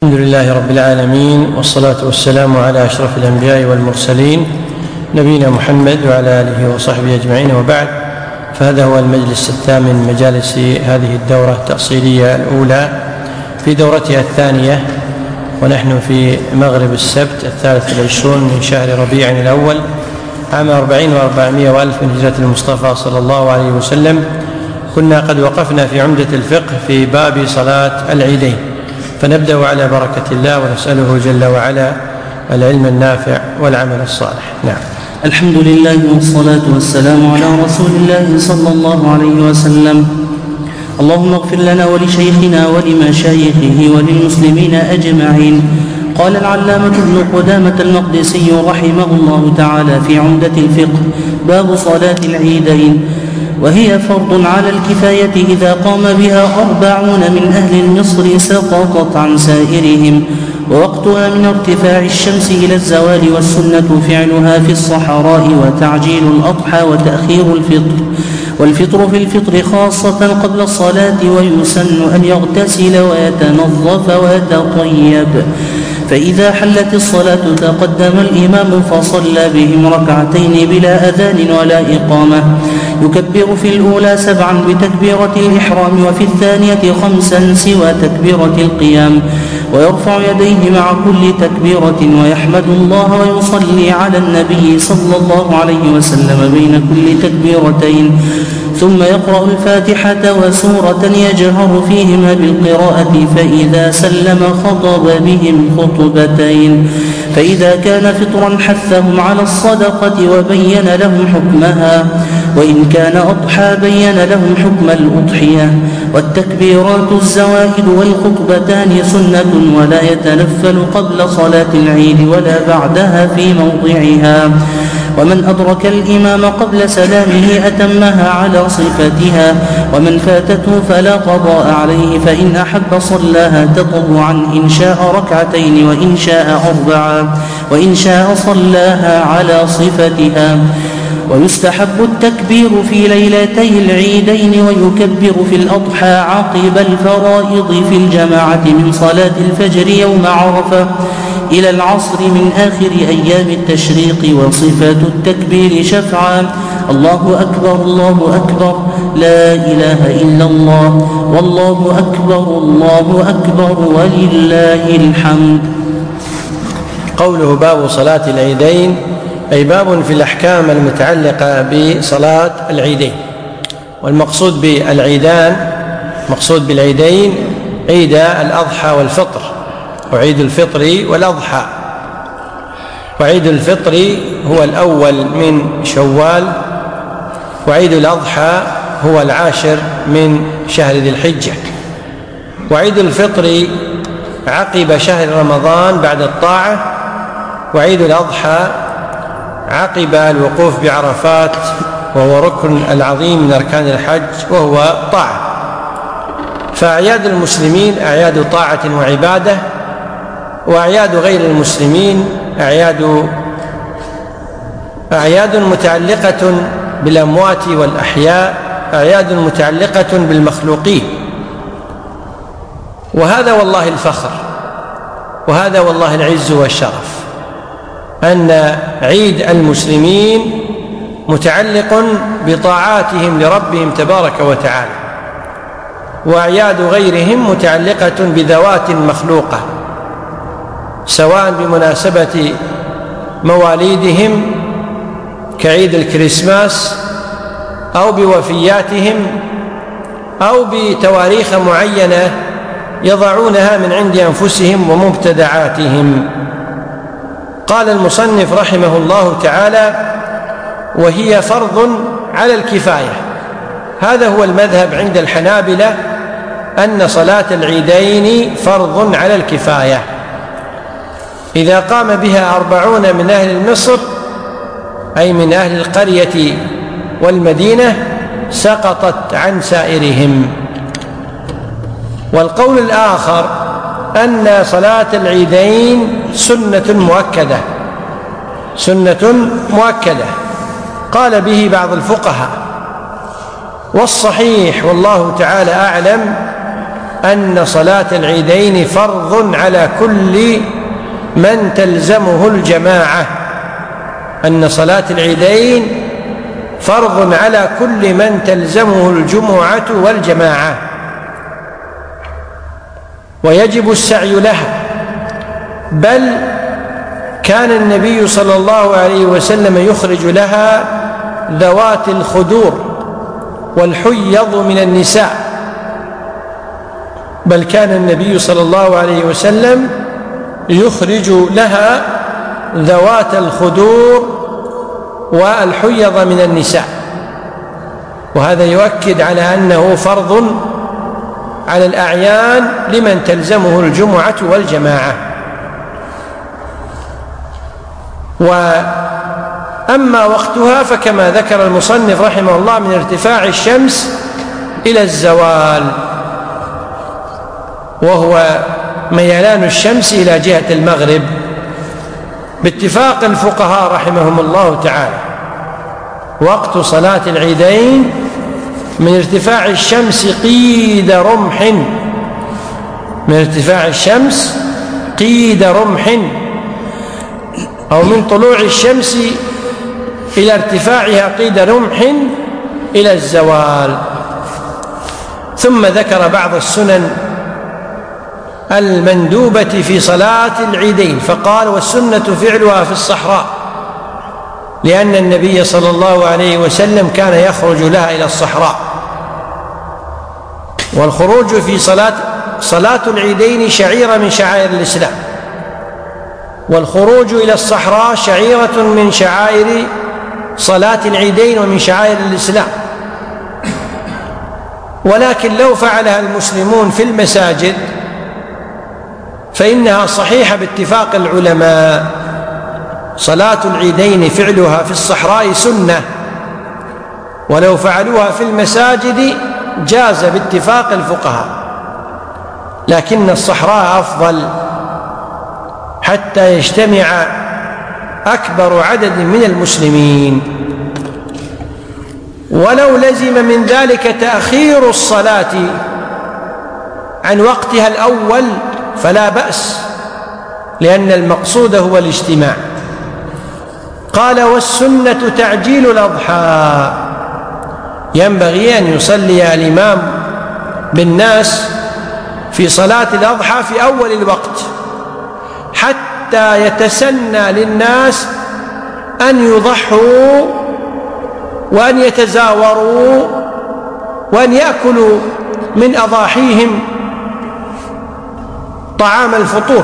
الحمد لله رب العالمين، والصلاة والسلام على أشرف الأنبياء والمرسلين نبينا محمد وعلى آله وصحبه أجمعين، وبعد. فهذا هو المجلس الثامن من مجالس هذه الدورة التأصيلية الأولى في دورتها الثانية، ونحن في مغرب السبت 23 من شهر ربيع الأول عام 40 و400 وألف من هجرة المصطفى صلى الله عليه وسلم. كنا قد وقفنا في عمدة الفقه في باب صلاة العيدين، فنبدأ على بركة الله ونسأله جل وعلا العلم النافع والعمل الصالح. نعم. الحمد لله والصلاة والسلام على رسول الله صلى الله عليه وسلم. اللهم اغفر لنا ولشيخنا ولمشايخه وللمسلمين أجمعين. قال العلامة ابن قدامة المقدسي رحمه الله تعالى في عمدة الفقه: باب صلاة العيدين، وهي فرض على الكفاية إذا قام بها 40 من أهل المصر سقطت عن سائرهم، ووقتها من ارتفاع الشمس إلى الزوال، والسنة فعلها في الصحراء، وتعجيل الأضحى وتأخير الفطر، والفطر في الفطر خاصة قبل الصلاة، ويسن أن يغتسل ويتنظف ويتطيب. فإذا حلت الصلاة تقدم الإمام فصلى بهم ركعتين بلا أذان ولا إقامة، يكبر في الأولى 7 بتكبيرة الإحرام، وفي الثانية 5 سوى تكبيرة القيام، ويرفع يديه مع كل تكبيرة، ويحمد الله ويصلي على النبي صلى الله عليه وسلم بين كل تكبيرتين، ثم يقرأ الفاتحة وسورة يجهر فيهما بالقراءة، فإذا سلم خطب بهم خطبتين. فإذا كان فطرا حثهم على الصدقة وبين لهم حكمها، وإن كان أضحى بين لهم حكم الأضحية. والتكبيرات الزوائد والخطبتان سنة، ولا يتنفل قبل صلاة العيد ولا بعدها في موضعها. ومن أدرك الإمام قبل سلامه أتمها على صفتها، ومن فاتته فلا قضاء عليه، فإن أحب صلاها تطوعا إن شاء ركعتين، وإن شاء 4، وإن شاء صلاها على صفتها. ويستحب التكبير في ليلتي العيدين، ويكبر في الأضحى عقب الفرائض في الجماعة من صلاة الفجر يوم عرفة إلى العصر من آخر أيام التشريق. وصفة التكبير شفعان: الله أكبر الله أكبر، لا إله إلا الله، والله أكبر الله أكبر، ولله الحمد. قوله باب صلاة العيدين أي باب في الأحكام المتعلقة بصلاة العيدين. والمقصود بالعيدان، مقصود بالعيدين عيد الأضحى والفطر، وعيد الفطر والأضحى. وعيد الفطر هو الأول من شوال، وعيد الأضحى هو 10 من شهر ذي الحجة. وعيد الفطر عقب شهر رمضان بعد الطاعة، وعيد الأضحى عقب الوقوف بعرفات، وهو ركن العظيم من أركان الحج وهو طاعة. فأعياد المسلمين أعياد طاعة وعبادة، وأعياد غير المسلمين أعياد متعلقة بالأموات والأحياء، أعياد متعلقة بالمخلوقين. وهذا والله الفخر، وهذا والله العز والشرف، أن عيد المسلمين متعلق بطاعاتهم لربهم تبارك وتعالى، وأعياد غيرهم متعلقة بذوات مخلوقة، سواء بمناسبة مواليدهم كعيد الكريسماس، أو بوفياتهم، أو بتواريخ معينة يضعونها من عند أنفسهم ومبتدعاتهم. قال المصنف رحمه الله تعالى: وهي فرض على الكفاية. هذا هو المذهب عند الحنابلة، أن صلاة العيدين فرض على الكفاية. إذا قام بها 40 من أهل مصر، أي من أهل القرية والمدينة، سقطت عن سائرهم. والقول الآخر أن صلاة العيدين سنة مؤكدة قال به بعض الفقهاء. والصحيح والله تعالى أعلم أن صلاة العيدين فرض على كل من تلزمه الجماعة، أن صلاة العيدين فرض على كل من تلزمه الجمعة والجماعة، ويجب السعي لها. بل كان النبي صلى الله عليه وسلم يخرج لها ذوات الخدور والحيض من النساء، بل كان النبي صلى الله عليه وسلم يخرج لها ذوات الخدور والحيض من النساء، وهذا يؤكد على أنه فرض على الأعيان لمن تلزمه الجمعة والجماعة. وأما وقتها فكما ذكر المصنف رحمه الله من ارتفاع الشمس إلى الزوال، وهو ميلان الشمس إلى جهة المغرب باتفاق الفقهاء رحمهم الله تعالى. وقت صلاة العيدين من ارتفاع الشمس قيد رمح، من ارتفاع الشمس قيد رمح، أو من طلوع الشمس إلى ارتفاعها قيد رمح إلى الزوال. ثم ذكر بعض السنن المندوبة في صلاة العيدين فقال: والسنة فعلها في الصحراء، لأن النبي صلى الله عليه وسلم كان يخرج لها إلى الصحراء. والخروج في صلاة العيدين شعيرة من شعائر الإسلام، والخروج إلى الصحراء شعيرة من شعائر صلاة العيدين ومن شعائر الإسلام. ولكن لو فعلها المسلمون في المساجد فإنها صحيحة باتفاق العلماء. صلاة العيدين فعلها في الصحراء سنة، ولو فعلوها في المساجد جاز باتفاق الفقهاء، لكن الصحراء أفضل حتى يجتمع أكبر عدد من المسلمين. ولو لزم من ذلك تأخير الصلاة عن وقتها الأول فلا بأس، لأن المقصود هو الاجتماع. قال: والسنة تعجيل الأضحى، ينبغي أن يصلي الإمام بالناس في صلاة الأضحى في أول الوقت حتى يتسنى للناس أن يضحوا وأن يتزاوروا وأن يأكلوا من أضاحيهم طعام الفطور،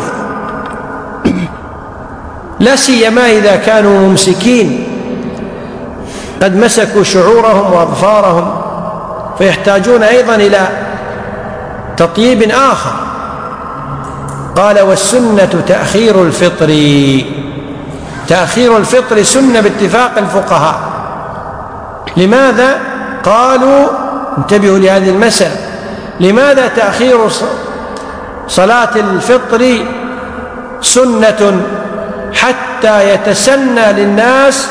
لا سيما إذا كانوا ممسكين قد مسكوا شعورهم وأظفارهم، فيحتاجون أيضا إلى تطييب آخر. قال: والسنة تأخير الفطر، تأخير الفطر سنة باتفاق الفقهاء. لماذا؟ قالوا: انتبهوا لهذه المسألة، لماذا تأخير صلاة الفطر سنة؟ حتى يتسنى للناس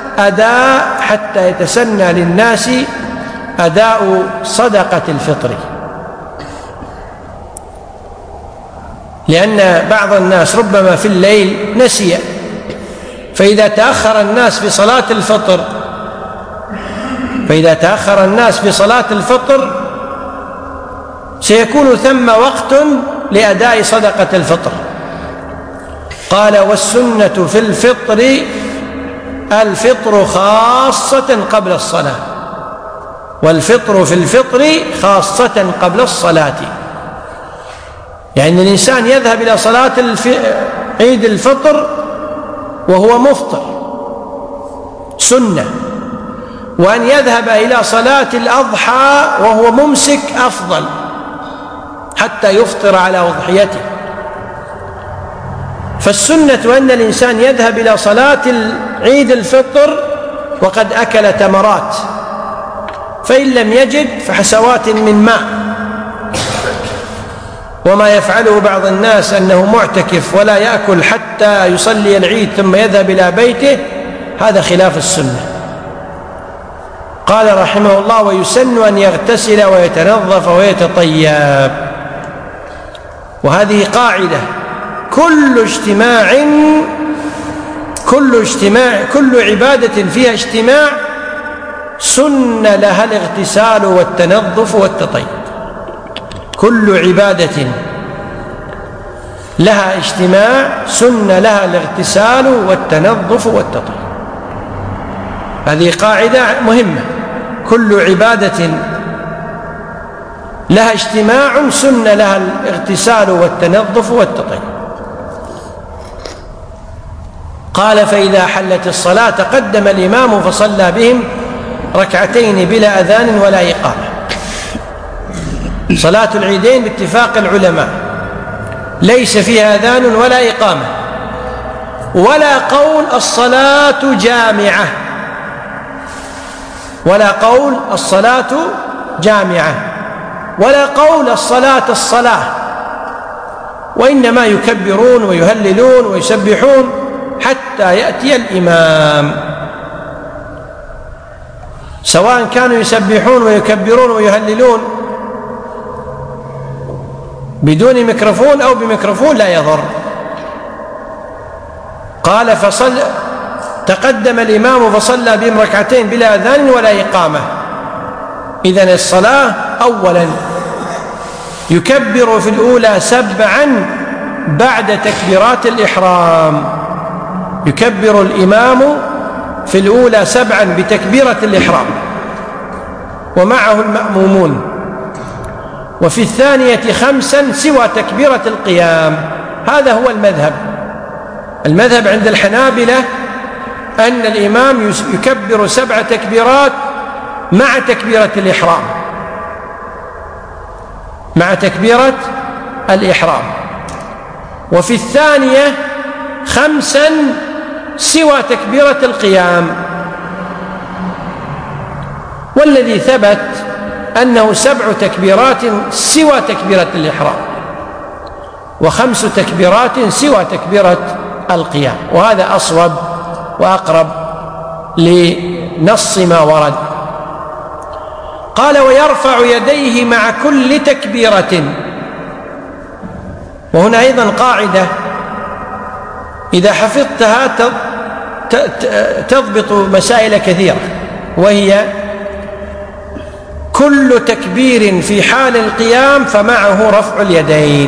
أداء صدقة الفطر، لأن بعض الناس ربما في الليل نسي، فإذا تأخر الناس بصلاة الفطر سيكون ثم وقت لأداء صدقة الفطر. قال: والسنة في الفطر خاصة قبل الصلاة، والفطر في الفطر خاصة قبل الصلاة، يعني الإنسان يذهب إلى صلاة عيد الفطر وهو مفطر سنة، وأن يذهب إلى صلاة الأضحى وهو ممسك أفضل حتى يفطر على أضحيته. فالسنة أن الإنسان يذهب إلى صلاة عيد الفطر وقد أكل تمرات، فإن لم يجد فحسوات من ماء. وما يفعله بعض الناس أنه معتكف ولا يأكل حتى يصلي العيد ثم يذهب إلى بيته، هذا خلاف السنة. قال رحمه الله: ويسن أن يغتسل ويتنظف ويتطيب. وهذه قاعدة: كل عبادة فيها اجتماع سن لها الاغتسال والتنظف والتطيب. كل عبادة لها اجتماع سن لها الاغتسال والتنظف والتطيب. هذه قاعدة مهمة: كل عبادة لها اجتماع سن لها الاغتسال والتنظف والتطيب. قال: فإذا حلت الصلاة تقدم الإمام فصلى بهم ركعتين بلا أذان ولا إقامة. صلاة العيدين باتفاق العلماء ليس فيها أذان ولا إقامة، ولا قول الصلاة جامعة، ولا قول الصلاة جامعة، ولا قول الصلاة، وإنما يكبرون ويهللون ويسبحون حتى يأتي الإمام، سواء كانوا يسبحون ويكبرون ويهللون بدون ميكروفون أو بميكروفون لا يضر. قال: تقدم الإمام فصلى بهم ركعتين بلا أذان ولا إقامة. إذن الصلاة أولا يكبر في الأولى 7 بعد تكبيرات الإحرام. يكبر الإمام في الأولى 7 بتكبيرة الإحرام ومعه المأمومون، وفي الثانية 5 سوى تكبيرة القيام. هذا هو المذهب عند الحنابلة أن الإمام يكبر 7 تكبيرات مع تكبيرة الإحرام، مع تكبيرة الإحرام، وفي الثانية 5 سوى تكبيرة القيام. والذي ثبت أنه 7 تكبيرات سوى تكبيرة الإحرام، و5 تكبيرات سوى تكبيرة القيام، وهذا أصوب وأقرب لنص ما ورد. قال: ويرفع يديه مع كل تكبيرة. وهنا أيضا قاعدة إذا حفظتها تضبط مسائل كثيرة، وهي: كل تكبير في حال القيام فمعه رفع اليدين.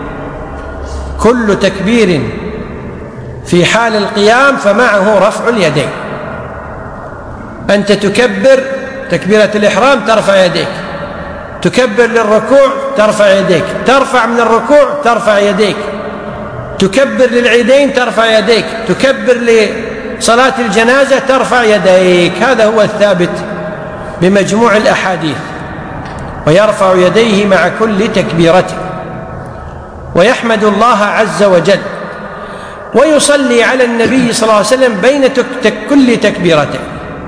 كل تكبير في حال القيام فمعه رفع اليدين. أنت تكبر تكبيرة الإحرام ترفع يديك، تكبر للركوع ترفع يديك، ترفع من الركوع ترفع يديك، تكبر للعيدين ترفع يديك، تكبر لصلاة الجنازة ترفع يديك. هذا هو الثابت بمجموع الأحاديث. ويرفع يديه مع كل تكبيرة، ويحمد الله عز وجل، ويصلي على النبي صلى الله عليه وسلم بين كل تكبيرتين.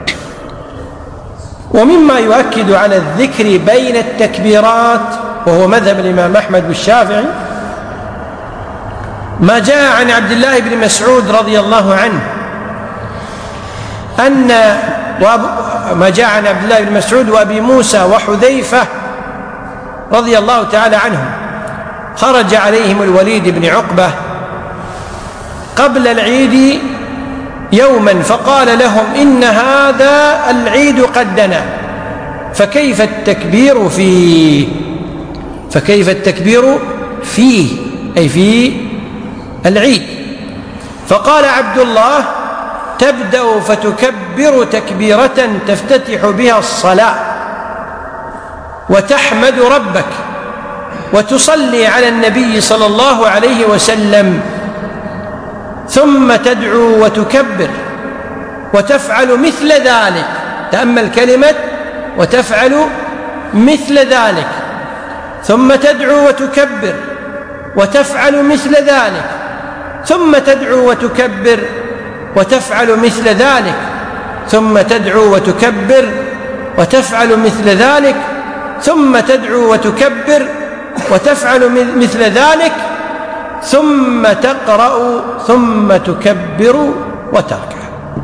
ومما يؤكد على الذكر بين التكبيرات، وهو مذهب الإمام أحمد والشافعي، ما جاء عن عبد الله بن مسعود رضي الله عنه ما جاء عن عبد الله بن مسعود وأبي موسى وحذيفة رضي الله تعالى عنهم، خرج عليهم الوليد بن عقبة قبل العيد يوما فقال لهم: إن هذا العيد قد دنا، فكيف التكبير فيه؟ فكيف التكبير فيه أي في العيد؟ فقال عبد الله: تبدأ فتكبر تكبيرة تفتتح بها الصلاة، وتحمد ربك، وتصلي على النبي صلى الله عليه وسلم، ثم تدعو وتكبر، وتفعل مثل ذلك. تأمل كلمة وتفعل مثل ذلك. ثم تدعو وتكبر وتفعل مثل ذلك، ثم تدعو وتكبر وتفعل مثل ذلك، ثم تدعو وتكبر وتفعل مثل ذلك، ثم تدعو وتكبر وتفعل مثل ذلك، ثم تقرأ ثم تكبر وتركع.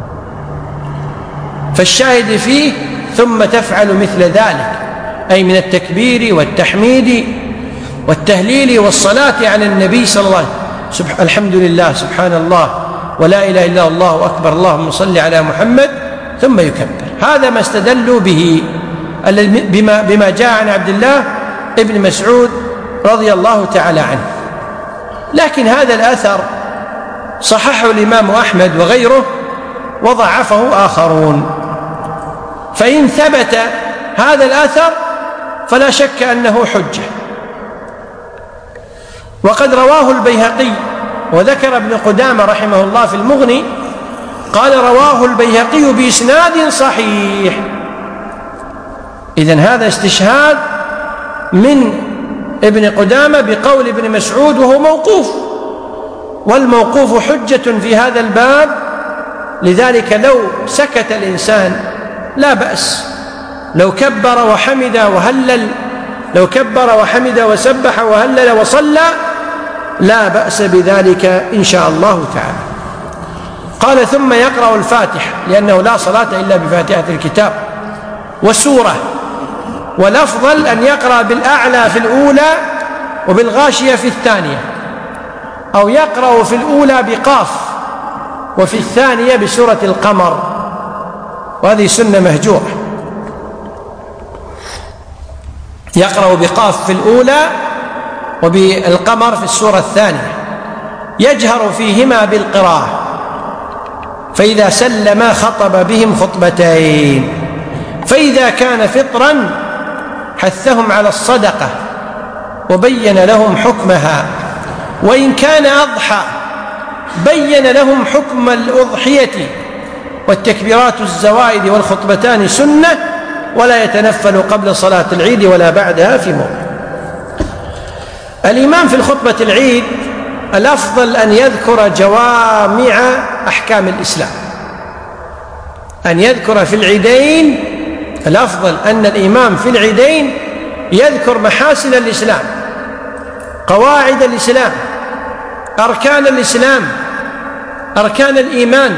فالشاهد فيه ثم تفعل مثل ذلك، أي من التكبير والتحميد والتهليل والصلاة على النبي صلى الله عليه وسلم. الحمد لله، سبحان الله، ولا إله إلا الله أكبر، اللهم صل على محمد، ثم يكبر. هذا ما استدلوا به بما جاء عن عبد الله ابن مسعود رضي الله تعالى عنه. لكن هذا الأثر صححه الإمام أحمد وغيره وضعفه آخرون. فإن ثبت هذا الأثر فلا شك أنه حجة. وقد رواه البيهقي، وذكر ابن قدامة رحمه الله في المغني قال رواه البيهقي بإسناد صحيح. إذن هذا استشهاد من ابن قدامة بقول ابن مسعود وهو موقوف، والموقوف حجة في هذا الباب. لذلك لو سكت الإنسان لا بأس، لو كبر وحمد وهلل، لو كبر وحمد وسبح وهلل وصلى لا بأس بذلك إن شاء الله تعالى. قال ثم يقرأ الفاتحة، لأنه لا صلاة إلا بفاتحة الكتاب والسورة، والأفضل أن يقرأ بالأعلى في الأولى وبالغاشية في الثانية، أو يقرأ في الأولى بقاف وفي الثانية بسورة القمر، وهذه سنة مهجورة. يقرأ بقاف في الأولى وبالقمر في السورة الثانية، يجهر فيهما بالقراءة، فإذا سلم خطب بهم خطبتين. فإذا كان فطرا حثهم على الصدقة وبين لهم حكمها، وإن كان أضحى بين لهم حكم الأضحية. والتكبيرات الزوائد والخطبتان سنة، ولا يتنفل قبل صلاة العيد ولا بعدها في موضع. الإمام في الخطبة العيد الأفضل أن يذكر جوامع أحكام الإسلام، أن يذكر في العيدين. الأفضل أن الإمام في العيدين يذكر محاسن الإسلام، قواعد الإسلام، أركان الإسلام، أركان الإيمان،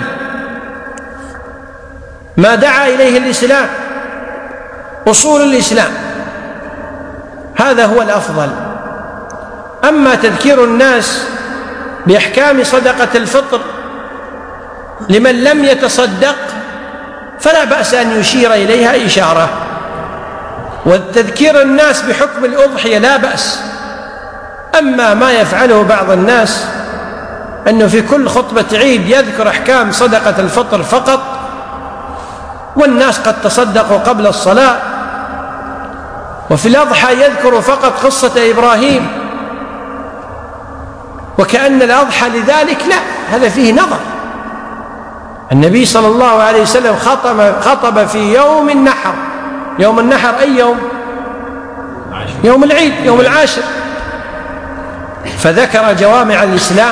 ما دعا إليه الإسلام، أصول الإسلام. هذا هو الأفضل. أما تذكير الناس بأحكام صدقة الفطر لمن لم يتصدق فلا بأس أن يشير إليها إشارة، وتذكير الناس بحكم الأضحية لا بأس. أما ما يفعله بعض الناس أنه في كل خطبة عيد يذكر أحكام صدقة الفطر فقط، والناس قد تصدقوا قبل الصلاة، وفي الأضحى يذكر فقط قصة إبراهيم، وكأن الأضحى لذلك لا، هذا فيه نظر. النبي صلى الله عليه وسلم خطب في يوم النحر. يوم النحر أي يوم؟ يوم العيد، يوم العاشر، فذكر جوامع الإسلام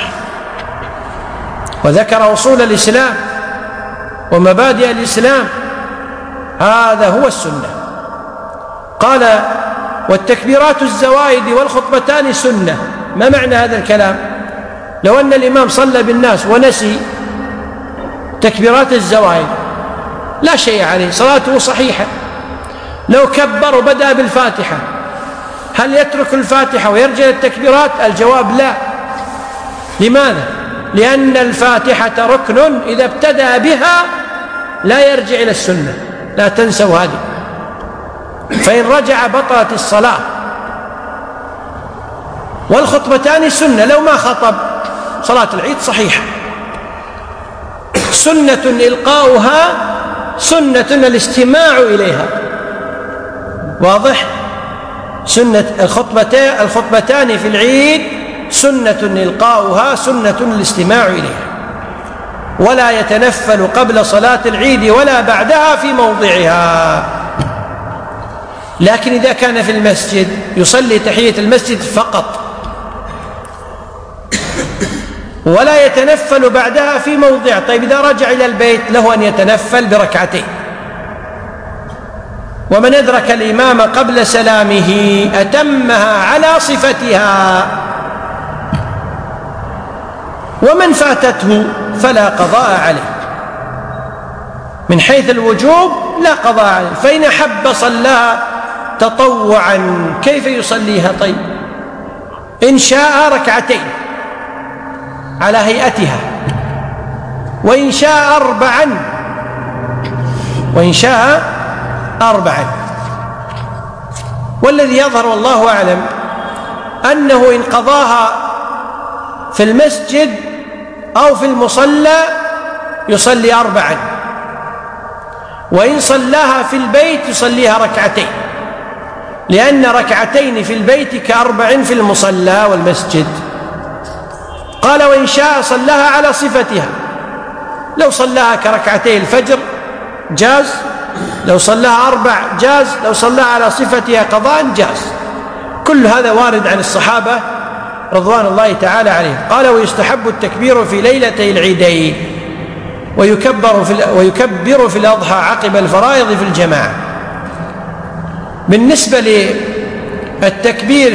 وذكر أصول الإسلام ومبادئ الإسلام. هذا هو السنة. قال والتكبيرات الزوائد والخطبتان سنة. ما معنى هذا الكلام؟ لو أن الإمام صلى بالناس ونسي تكبيرات الزوائد لا شيء عليه، صلاته صحيحة. لو كبر وبدأ بالفاتحة هل يترك الفاتحة ويرجع التكبيرات؟ الجواب لا. لماذا؟ لأن الفاتحة ركن إذا ابتدأ بها لا يرجع إلى السنة، لا تنسوا هذه، فإن رجع بطلت الصلاة. والخطبتان سنة، لو ما خطب صلاة العيد صحيحة. سنة إلقاؤها، سنة الاستماع إليها. واضح؟ سنة الخطبتان في العيد سنة إلقاؤها، سنة الاستماع إليها، ولا يتنفل قبل صلاة العيد ولا بعدها في موضعها. لكن إذا كان في المسجد يصلي تحية المسجد فقط، ولا يتنفل بعدها في موضع. طيب إذا رجع إلى البيت له أن يتنفل بركعتين. ومن أدرك الإمام قبل سلامه أتمها على صفتها، ومن فاتته فلا قضاء عليه. من حيث الوجوب لا قضاء عليه، فإن أحب صلاها تطوعا كيف يصليها؟ طيب إن شاء ركعتين على هيئتها، وإن شاء أربعا. والذي يظهر والله أعلم أنه إن قضاها في المسجد أو في المصلى يصلي 4، وإن صلاها في البيت يصليها ركعتين، لأن ركعتين في البيت ك4 في المصلى والمسجد. قال وإن شاء صلاها على صفتها، لو صلاها كركعتي الفجر جاز، لو صلاها 4 جاز، لو صلاها على صفتها قضاء جاز. كل هذا وارد عن الصحابة رضوان الله تعالى عليهم. قال ويستحب التكبير في ليلتي العيدين، ويكبر في الأضحى عقب الفرائض في الجماعة. بالنسبة للتكبير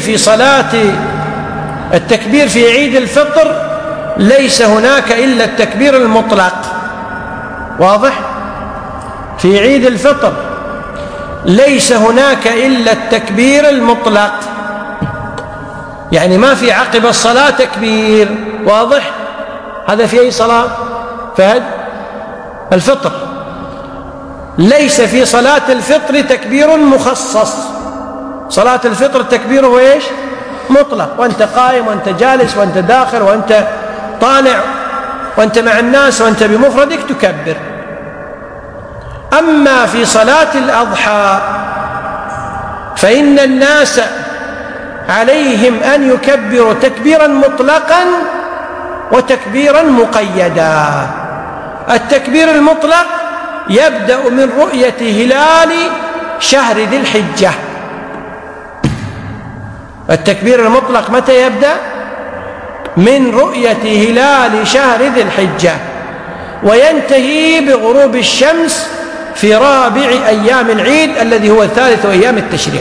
التكبير في عيد الفطر ليس هناك إلا التكبير المطلق. واضح؟ في عيد الفطر ليس هناك إلا التكبير المطلق، يعني ما في عقب الصلاة تكبير. واضح؟ هذا في أي صلاة؟ فهد الفطر ليس في صلاة الفطر تكبير مخصص. صلاة الفطر تكبيره إيش؟ مطلق، وأنت قائم وأنت جالس وأنت داخل وأنت طالع وأنت مع الناس وأنت بمفردك تكبر. أما في صلاة الأضحى فإن الناس عليهم أن يكبروا تكبيرا مطلقا وتكبيرا مقيدا. التكبير المطلق يبدأ من رؤية هلال شهر ذي الحجة. التكبير المطلق متى يبدأ؟ من رؤية هلال شهر ذي الحجة، وينتهي بغروب الشمس في رابع أيام العيد الذي هو ثالث أيام التشريق.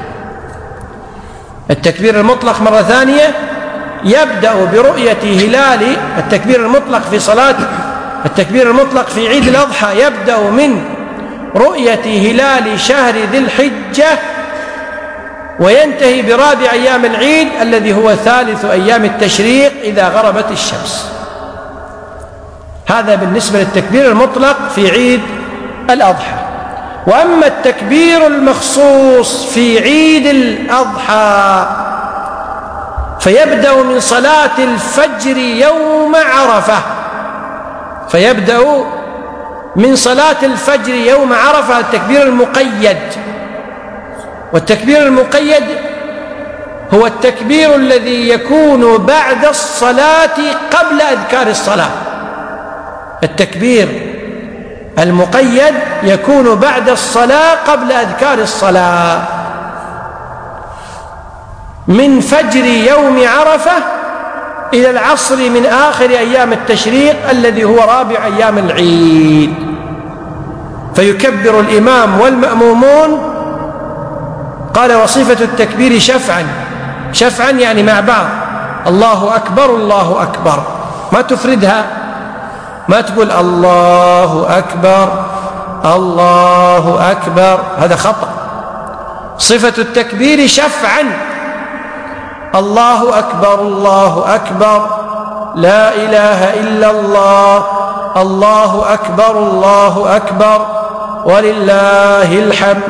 التكبير المطلق مرة ثانية يبدأ برؤية هلال التكبير المطلق في عيد الأضحى يبدأ من رؤية هلال شهر ذي الحجة وينتهي برابع أيام العيد الذي هو ثالث أيام التشريق إذا غربت الشمس. هذا بالنسبة للتكبير المطلق في عيد الأضحى. وأما التكبير المخصوص في عيد الأضحى فيبدأ من صلاة الفجر يوم عرفة. التكبير المقيد. والتكبير المقيد هو التكبير الذي يكون بعد الصلاة قبل أذكار الصلاة. التكبير المقيد يكون بعد الصلاة قبل أذكار الصلاة، من فجر يوم عرفة إلى العصر من آخر أيام التشريق الذي هو رابع أيام العيد. فيكبر الإمام والمأمومون. قال وصفة التكبير شفعا يعني مع بعض، الله أكبر الله أكبر، ما تفردها، ما تقول الله أكبر الله أكبر، هذا خطأ. صفة التكبير شفعا، الله أكبر الله أكبر، لا إله إلا الله، الله أكبر الله أكبر ولله الحمد.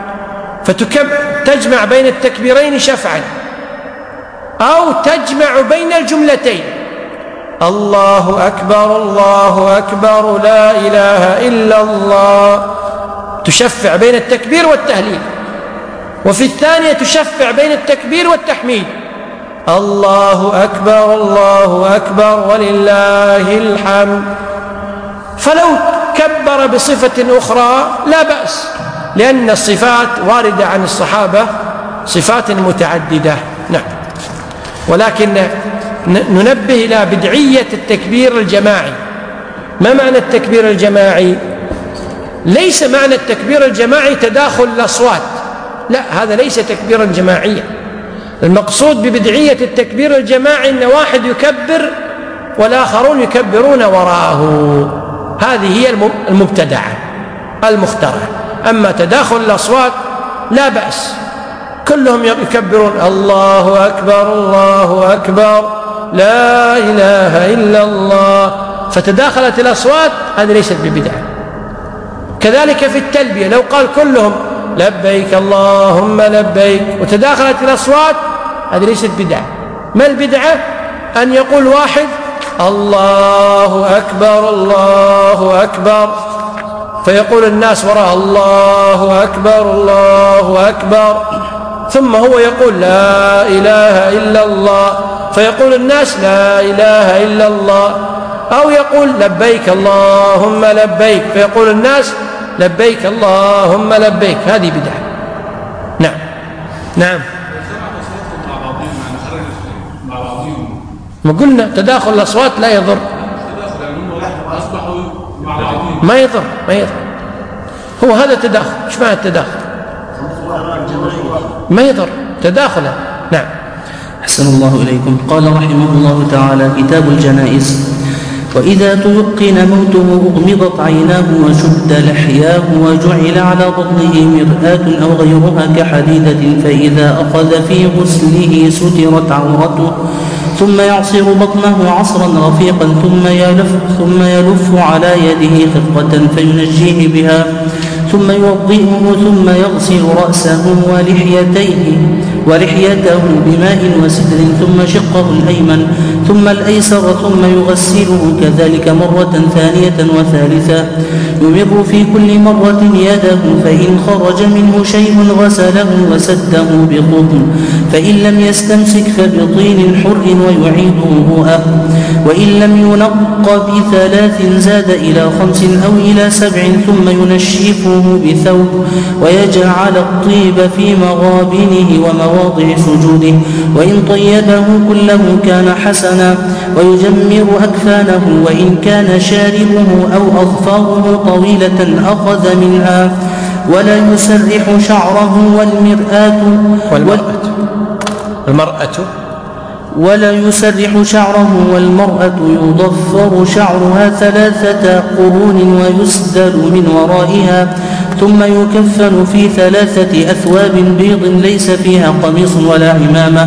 فتجمع بين التكبيرين شفعا، أو تجمع بين الجملتين، الله أكبر الله أكبر لا إله إلا الله، تشفع بين التكبير والتهليل. وفي الثانية تشفع بين التكبير والتحميد، الله أكبر ولله الحمد. فلو كبر بصفة أخرى لا بأس، لأن الصفات واردة عن الصحابة صفات متعددة. نعم. ولكن ننبه إلى بدعية التكبير الجماعي. ما معنى التكبير الجماعي؟ ليس معنى التكبير الجماعي تداخل الأصوات، لا، هذا ليس تكبيرا جماعيا. المقصود ببدعية التكبير الجماعي أن واحد يكبر والآخرون يكبرون وراءه، هذه هي المبتدعة المخترعة. أما تداخل الأصوات لا بأس، كلهم يكبرون الله أكبر الله أكبر لا إله إلا الله، فتداخلت الأصوات، هذه ليست ببدعة. كذلك في التلبية لو قال كلهم لبيك اللهم لبيك وتداخلت الأصوات، هذه ليست بدعة. ما البدعة؟ أن يقول واحد الله أكبر الله أكبر، فيقول الناس وراء الله أكبر الله أكبر، ثم هو يقول لا إله إلا الله، فيقول الناس لا إله إلا الله. أو يقول لبيك اللهم لبيك، فيقول الناس لبيك اللهم لبيك، هذه بدعة. نعم نعم. ما قلنا تداخل الأصوات لا يضر، ما يضر ما يضر، هو هذا تداخل. ايش معنى التداخل؟ ما يضر تداخلا. نعم. أحسن الله إليكم. قال رحمه الله تعالى: كتاب الجنائز: وإذا تيقن موته أغمضت عيناه وشد لحياه وجعل على بطنه مرآة أو غيرها كحديدة، فإذا أخذ في غسله سترت عورته، ثم يعصر بطنه عصرا رفيقا، ثم يلف على يده خفقة فينجيه بها، ثم يوضئه، ثم يغسل رأسه ولحيته بماء وسدر، ثم شقه الأيمن ثم الأيسر، ثم يغسله كذلك مرة ثانية وثالثة، يمر في كل مرة يده، فإن خرج منه شيء غسله وسده بقطن، فإن لم يستمسك فبطين حر ويعيده رؤى، وإن لم ينق ب3 زاد إلى 5 أو إلى 7، ثم ينشفه بثوب ويجعل الطيب في مغابنه ومواضع سجوده، وإن طيبه كله كان حسنا، ويجمر أكفانه، وإن كان شاربه أو أظفاره طويلة أخذ منها، ولا يسرح شعره ولا يسرح شعره، والمرأة يضفر شعرها 3 قرون ويسدل من ورائها، ثم يكفن في 3 أثواب بيض ليس فيها قميص ولا عمامة،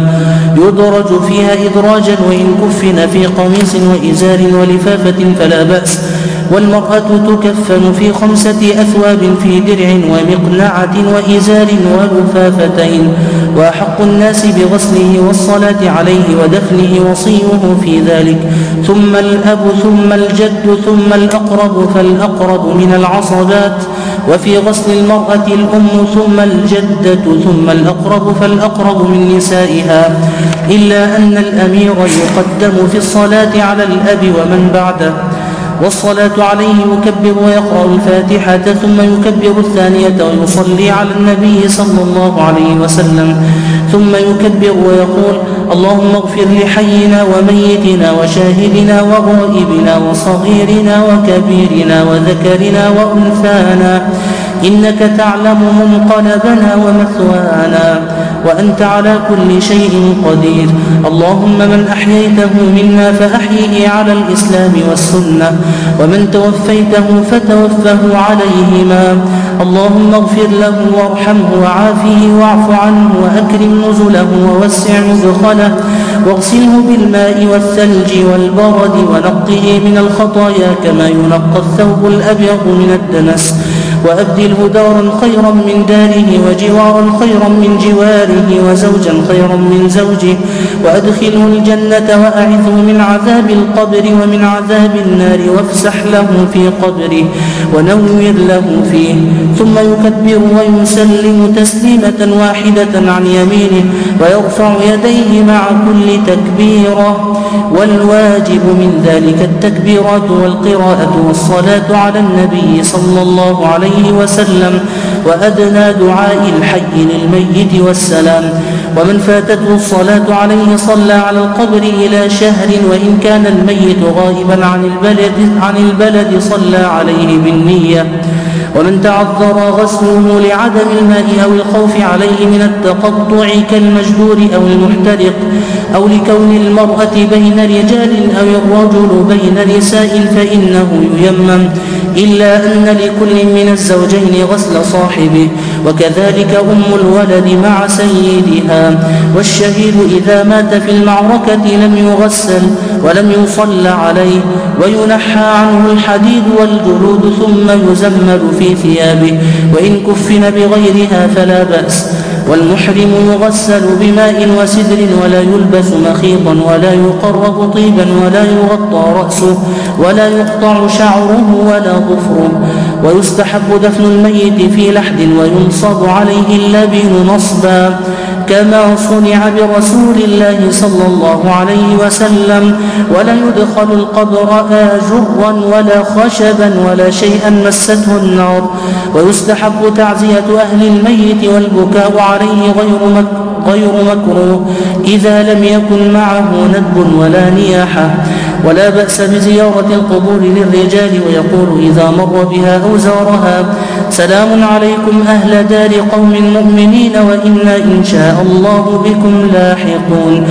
يدرج فيها إدراجا، وإن كفن في قميص وإزار ولفافة فلا بأس. والمرأة تكفن في 5 أثواب في درع ومقنعة وإزار ولفافتين، وأحق الناس بغسله والصلاة عليه ودفنه وصيه في ذلك، ثم الأب ثم الجد ثم الأقرب فالأقرب من العصبات، وفي غسل المرأة الأم ثم الجدة ثم الأقرب فالأقرب من نسائها، إلا أن الأمير يقدم في الصلاة على الأب ومن بعده. والصلاة عليه يكبر ويقرأ الفاتحة، ثم يكبر الثانية ويصلي على النبي صلى الله عليه وسلم، ثم يكبر ويقول: اللهم اغفر لحينا وميتنا وشاهدنا وغائبنا وصغيرنا وكبيرنا وذكرنا وأنثانا، إنك تعلم منقلبنا ومثوانا، وأنت على كل شيء قدير. اللهم من أحييته منا فأحيه على الإسلام والسنة، ومن توفيته فتوفه عليهما. اللهم اغفر له وارحمه وعافه واعف عنه وأكرم نزله ووسع مدخله، واغسله بالماء والثلج والبرد، ونقه من الخطايا كما ينقى الثوب الأبيض من الدنس، وأبدله دارا خيرا من داره، وجوارا خيرا من جواره، وزوجا خيرا من زوجه، وأدخله الجنة، وأعذه من عذاب القبر ومن عذاب النار، وافسح له في قبره ونور له فيه. ثم يكبر ويسلم تسليمة واحدة عن يمينه، ويرفع يديه مع كل تكبيرة، والواجب من ذلك التكبيرات والقراءة والصلاة على النبي صلى الله عليه وسلم، وأدنى دعاء الحي للميت والسلام. ومن فاتته الصلاة عليه صلى على القبر إلى شهر، وإن كان الميت غائبا عن البلد صلى عليه بالنية. ومن تعذر غسله لعدم الماء أو الخوف عليه من التقطع كالمجدور أو المحترق، أو لكون المرأة بين رجال أو الرجل بين نساء، فإنه ييمم، إلا أن لكل من الزوجين غسل صاحبه، وكذلك أم الولد مع سيدها. والشهيد إذا مات في المعركة لم يغسل ولم يصلى عليه، وينحى عنه الحديد والجلود ثم يزمل في ثيابه، وإن كفن بغيرها فلا بأس. والمحرم يغسل بماء وسدر، ولا يلبس مخيطا، ولا يقرب طيبا، ولا يغطى رأسه، ولا يقطع شعره ولا ظفره. ويستحب دفن الميت في لحد، وينصب عليه اللبن نصبا، كما صنع برسول الله صلى الله عليه وسلم. ولا يدخل القبر آجرا ولا خشبا ولا شيئا مسته النار. ويستحب تعزية أهل الميت والبكاء عليه غير مكروه إذا لم يكن معه ندب ولا نياحة. ولا بأس بزيارة القبور للرجال، ويقول إذا مر بها أو زارها: سلام عليكم أهل دار قوم مؤمنين، وإنا إن شاء الله بكم لاحقون.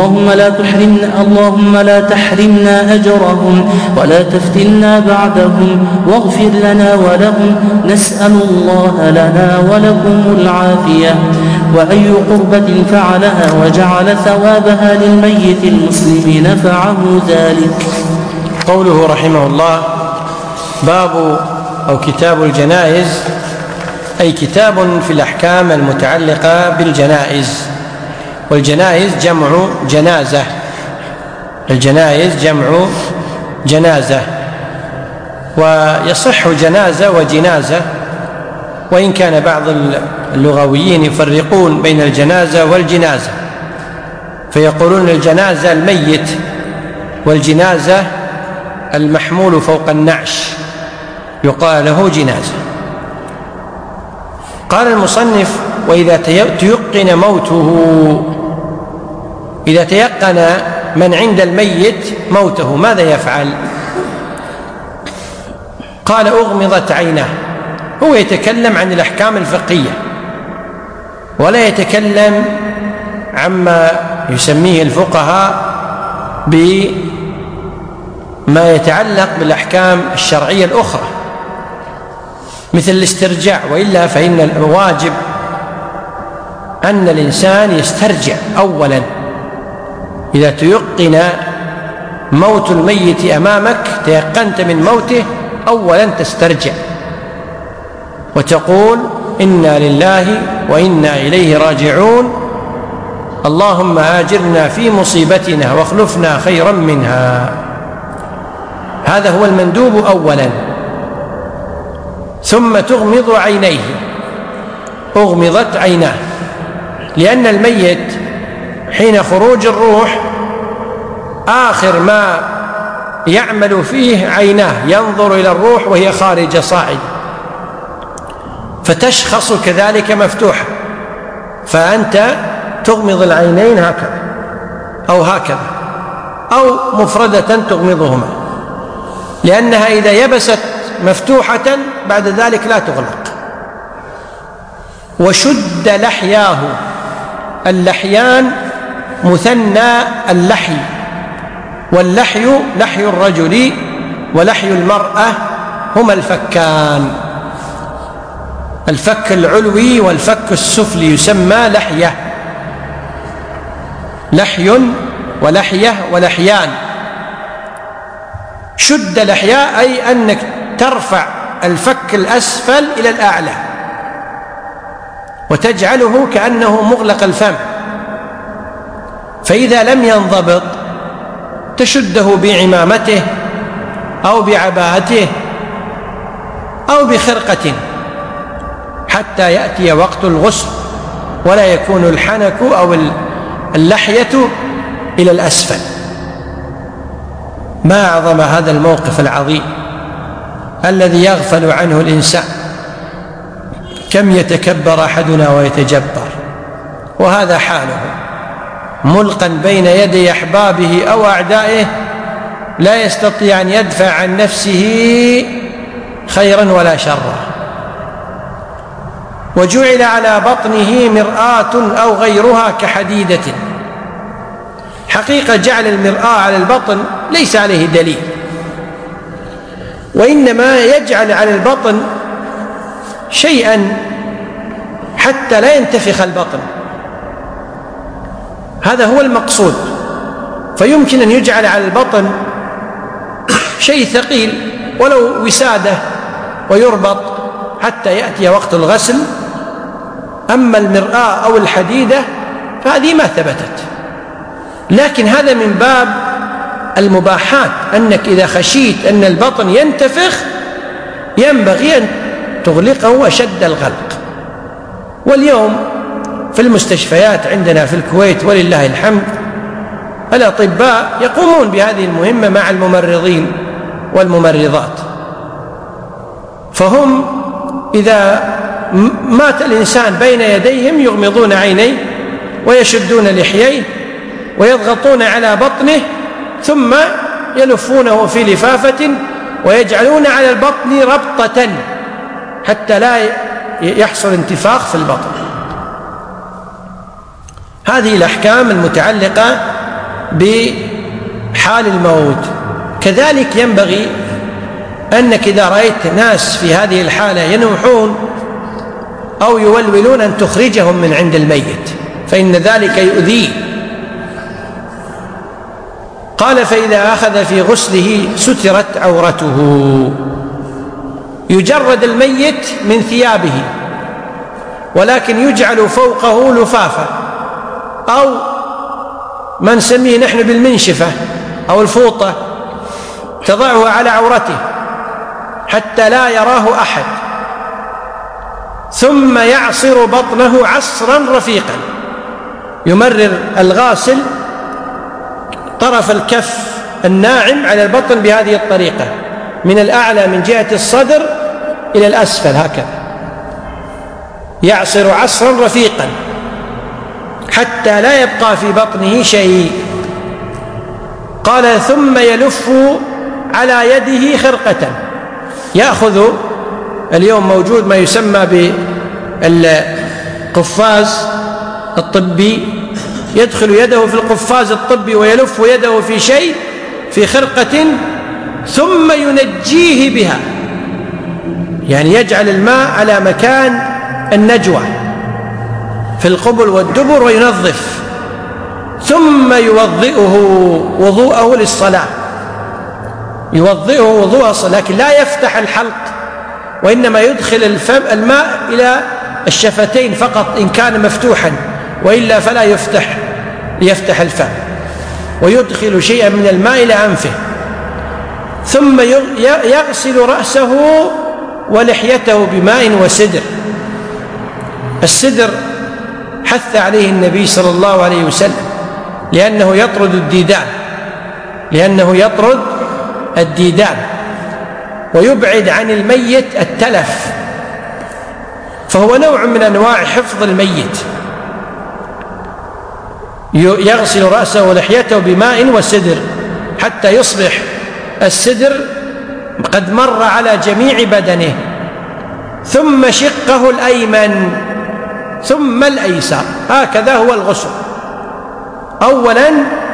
اللهم لا تحرمنا أجرهم، ولا تفتنا بعدهم، واغفر لنا ولهم. نسأل الله لنا ولكم العافية. وأي قربة فعلها وجعل ثوابها للميت المسلم نفعه ذلك. قوله رحمه الله: باب أو كتاب الجنائز، أي كتاب في الأحكام المتعلقة بالجنائز. والجنائز جمع جنازة، الجنائز جمع جنازة، ويصح جنازة وجنازة، وإن كان بعض اللغويين يفرقون بين الجنازة والجنازة، فيقولون الجنازة الميت، والجنازة المحمول فوق النعش يقال له جنازة. قال المصنف: وإذا تيقن موته، إذا تيقن من عند الميت موته ماذا يفعل؟ قال: أغمضت عيناه. هو يتكلم عن الأحكام الفقهية ولا يتكلم عما يسميه الفقهاء بما يتعلق بالأحكام الشرعية الأخرى مثل الاسترجاع، وإلا فإن الواجب أن الإنسان يسترجع أولا. إذا تيقن موت الميت أمامك، تيقنت من موته، أولا تسترجع وتقول: إنا لله وإنا إليه راجعون، اللهم آجرنا في مصيبتنا واخلفنا خيرا منها. هذا هو المندوب أولا. ثم تغمض عينيه، أغمضت عيناه، لأن الميت حين خروج الروح آخر ما يعمل فيه عيناه، ينظر إلى الروح وهي خارجة صاعدة، فتشخص كذلك مفتوحة، فأنت تغمض العينين هكذا أو هكذا أو مفردة تغمضهما، لأنها إذا يبست مفتوحة بعد ذلك لا تغلق. وشد لحياه، اللحيان مثنى اللحي، واللحي لحي الرجل ولحي المرأة هما الفكان، الفك العلوي والفك السفلي يسمى لحية، لحي ولحية ولحيان. شد لحياء أي أنك ترفع الفك الأسفل إلى الأعلى وتجعله كأنه مغلق الفم، فإذا لم ينضبط تشده بعمامته أو بعباءته أو بخرقة حتى يأتي وقت الغسل، ولا يكون الحنك أو اللحية إلى الأسفل. ما أعظم هذا الموقف العظيم الذي يغفل عنه الإنسان. كم يتكبر أحدنا ويتجبر، وهذا حاله، ملقا بين يدي أحبابه أو أعدائه، لا يستطيع أن يدفع عن نفسه خيرا ولا شرا. وجعل على بطنه مرآة أو غيرها كحديدة. حقيقة جعل المرآة على البطن ليس عليه دليل، وإنما يجعل على البطن شيئا حتى لا ينتفخ البطن. هذا هو المقصود. فيمكن أن يجعل على البطن شيء ثقيل ولو وسادة ويربط حتى يأتي وقت الغسل. أما المرآة أو الحديدة فهذه ما ثبتت، لكن هذا من باب المباحات، أنك إذا خشيت أن البطن ينتفخ ينبغي أن تغلقه أشد الغلق. واليوم في المستشفيات عندنا في الكويت ولله الحمد الأطباء يقومون بهذه المهمة مع الممرضين والممرضات، فهم إذا مات الإنسان بين يديهم يغمضون عينيه ويشدون لحييه ويضغطون على بطنه ثم يلفونه في لفافة ويجعلون على البطن ربطة حتى لا يحصل انتفاخ في البطن. هذه الأحكام المتعلقة بحال الموت. كذلك ينبغي أنك إذا رأيت ناس في هذه الحالة ينوحون أو يولولون أن تخرجهم من عند الميت، فإن ذلك يؤذيه. قال: فإذا أخذ في غسله سترت عورته. يجرد الميت من ثيابه ولكن يجعل فوقه لفافة أو ما نسميه نحن بالمنشفة أو الفوطة، تضعه على عورته حتى لا يراه أحد، ثم يعصر بطنه عصرا رفيقا. يمرر الغاسل طرف الكف الناعم على البطن بهذه الطريقة، من الأعلى من جهة الصدر إلى الأسفل هكذا، يعصر عصرا رفيقا حتى لا يبقى في بطنه شيء. قال: ثم يلف على يده خرقة. يأخذ، اليوم موجود ما يسمى بالقفاز الطبي، يدخل يده في القفاز الطبي ويلف يده في شيء في خرقة ثم ينجيه بها، يعني يجعل الماء على مكان النجوى في القبل والدبر وينظف، ثم يوضئه وضوءه للصلاة، يوضئه وضوء الصلاة، لكن لا يفتح الحلق، وإنما يدخل الماء إلى الشفتين فقط إن كان مفتوحا، وإلا فلا يفتح الفم، ويدخل شيئا من الماء إلى أنفه، ثم يغسل رأسه ولحيته بماء وسدر. السدر حث عليه النبي صلى الله عليه وسلم لأنه يطرد الديدان ويبعد عن الميت التلف، فهو نوع من أنواع حفظ الميت. يغسل رأسه ولحيته بماء وسدر حتى يصبح السدر قد مر على جميع بدنه، ثم شقه الأيمن ثم الأيسر، هكذا هو الغسل. أولا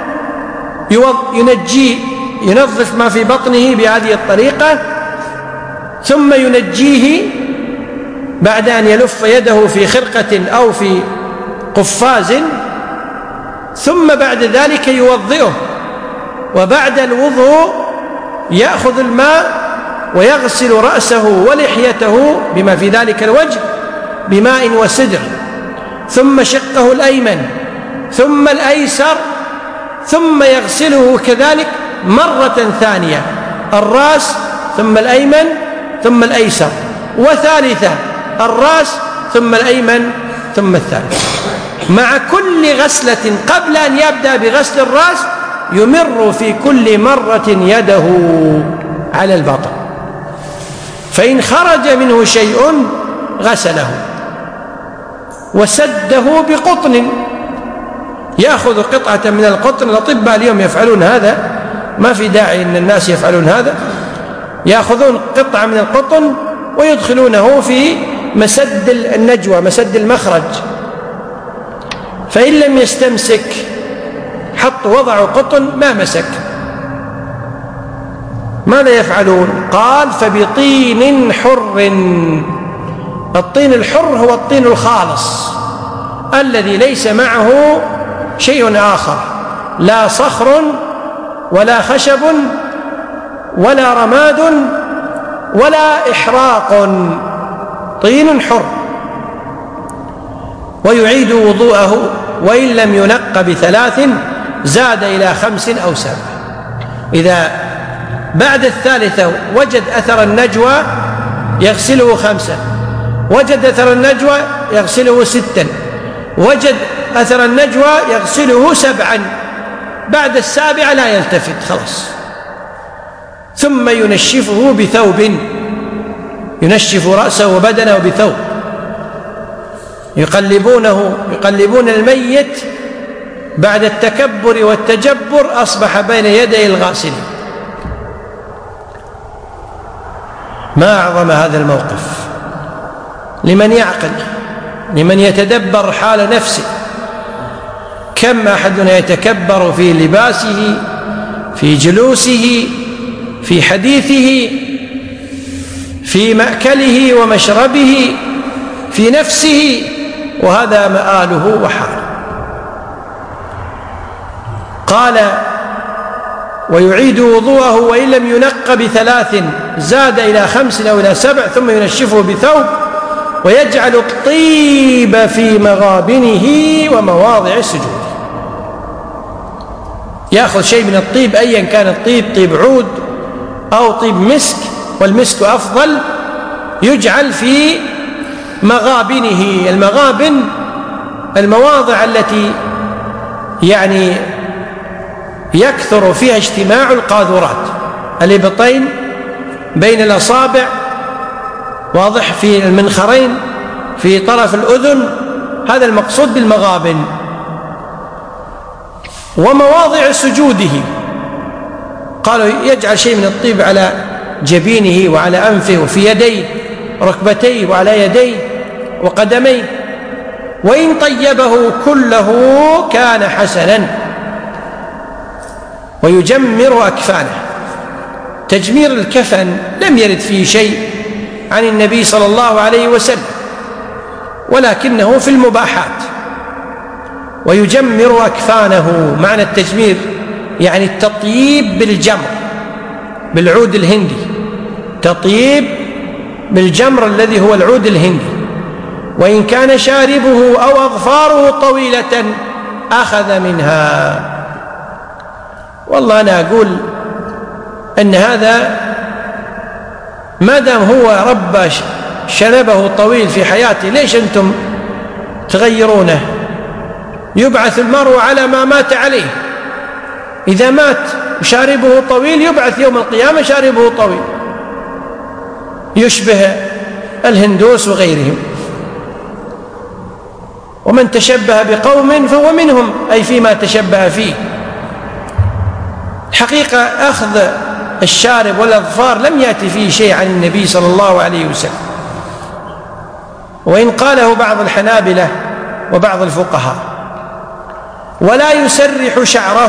ينظف ما في بطنه بهذه الطريقة، ثم ينجيه بعد أن يلف يده في خرقة أو في قفاز، ثم بعد ذلك يوضئه، وبعد الوضوء يأخذ الماء ويغسل رأسه ولحيته بما في ذلك الوجه بماء وسدر، ثم شقه الأيمن ثم الأيسر، ثم يغسله كذلك مرة ثانية، الرأس ثم الأيمن ثم الأيسر، وثالثة الرأس ثم الأيمن ثم الثالث. مع كل غسلة قبل أن يبدأ بغسل الرأس يمر في كل مرة يده على البطن، فإن خرج منه شيء غسله وسده بقطن. يأخذ قطعة من القطن، الأطباء اليوم يفعلون هذا، ما في داعي أن الناس يفعلون هذا، يأخذون قطعة من القطن ويدخلونه في مسد النجوى، مسد المخرج، فإن لم يستمسك وضعوا قطن ما مسك، ماذا يفعلون؟ قال: فبطين حر، الطين الحر هو الطين الخالص الذي ليس معه شيء آخر، لا صخر ولا خشب ولا رماد ولا إحراق، طين حر. ويعيد وضوءه وإن لم ينق ب3 زاد إلى 5 أو 7. إذا بعد 3 وجد أثر النجوى يغسله 5، وجد أثر النجوى يغسله 6، وجد أثر النجوى يغسله 7، بعد 7 لا يلتفت خلاص. ثم ينشفه بثوب، ينشف رأسه وبدنه بثوب، يقلبون الميت بعد التكبر والتجبر أصبح بين يدي الغاسل. ما أعظم هذا الموقف لمن يعقل، لمن يتدبر حال نفسه. كم أحدنا يتكبر في لباسه، في جلوسه، في حديثه، في مأكله ومشربه، في نفسه، وهذا مآله وحاله. قال ويعيد وضوءه وإن لم ينق ب3 زاد إلى 5 أو إلى 7، ثم ينشفه بثوب ويجعل الطيب في مغابنه ومواضع السجود. يأخذ شيء من الطيب أيا كان الطيب، طيب عود أو طيب مسك، والمسك أفضل، يجعل في مغابنه. المغابن المواضع التي يعني يكثر فيها اجتماع القاذورات، الإبطين، بين الأصابع، واضح، في المنخرين، في طرف الأذن، هذا المقصود بالمغابن. ومواضع سجوده، قالوا يجعل شيء من الطيب على جبينه وعلى أنفه وفي يديه، ركبتيه وعلى يديه وقدميه، وإن طيبه كله كان حسنا. ويجمر أكفانه. تجمير الكفن لم يرد فيه شيء عن النبي صلى الله عليه وسلم، ولكنه في المباحات. ويجمر أكفانه، معنى التجمير يعني التطييب بالجمر، بالعود الهندي، تطيب بالجمر الذي هو العود الهندي. وإن كان شاربه أو أظفاره طويلة أخذ منها. والله أنا أقول أن هذا ما دام هو رب شنبه طويل في حياته، ليش أنتم تغيرونه؟ يبعث المرء على ما مات عليه. إذا مات شاربه طويل يبعث يوم القيامة شاربه طويل، يشبه الهندوس وغيرهم. ومن تشبه بقوم فهو منهم، أي فيما تشبه فيه. حقيقة أخذ الشارب والأظفار لم يأتي فيه شيء عن النبي صلى الله عليه وسلم، وإن قاله بعض الحنابلة وبعض الفقهاء. ولا يسرح شعره،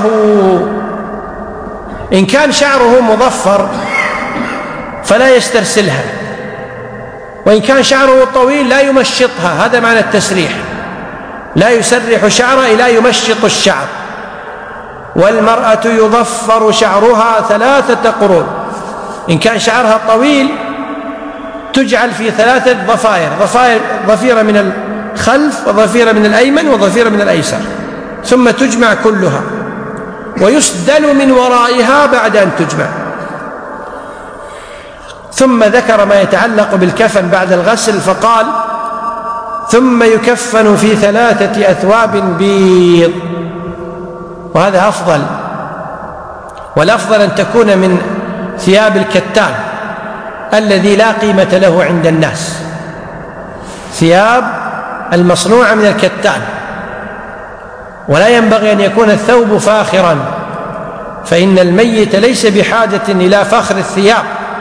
إن كان شعره مظفر فلا يسترسلها، وإن كان شعره طويل لا يمشطها، هذا معنى التسريح. لا يسرح شعره لا يمشط الشعر. والمرأة يظفر شعرها 3 قرون، إن كان شعرها طويل تجعل في 3 ضفائر، ضفيرة من الخلف وضفيرة من الأيمن وضفيرة من الأيسر، ثم تجمع كلها ويسدل من ورائها بعد أن تجمع. ثم ذكر ما يتعلق بالكفن بعد الغسل فقال ثم يكفن في 3 أثواب بيض، وهذا أفضل، والأفضل أن تكون من ثياب الكتان الذي لا قيمة له عند الناس، ثياب المصنوعة من الكتان. ولا ينبغي أن يكون الثوب فاخرا، فإن الميت ليس بحاجة إلى فخر الثياب،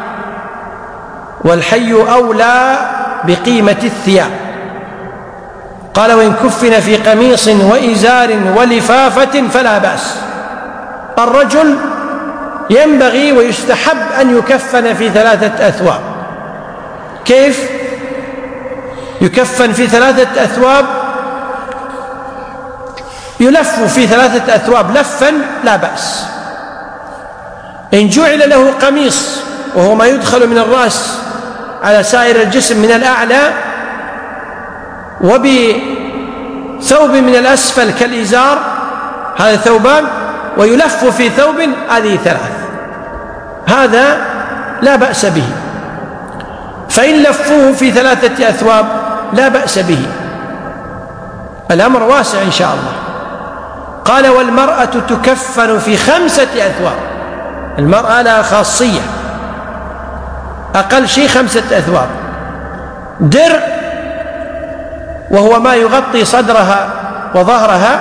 والحي أولى بقيمة الثياب. قال وإن كفن في قميص وإزار ولفافة فلا بأس. الرجل ينبغي ويستحب أن يكفن في 3 أثواب. كيف؟ يكفن في 3 أثواب، يلف في 3 أثواب لفا لا بأس. إن جعل له قميص وهو ما يدخل من الرأس على سائر الجسم من الأعلى، وبثوب من الأسفل كالإزار، هذا ثوبان، ويلف في ثوب، هذه 3، هذا لا بأس به. فإن لفوه في 3 أثواب لا بأس به، الأمر واسع إن شاء الله. قال والمرأة تكفن في 5 أثواب، المرأة لها خاصية، أقل شيء 5 أثواب: درع وهو ما يغطي صدرها وظهرها،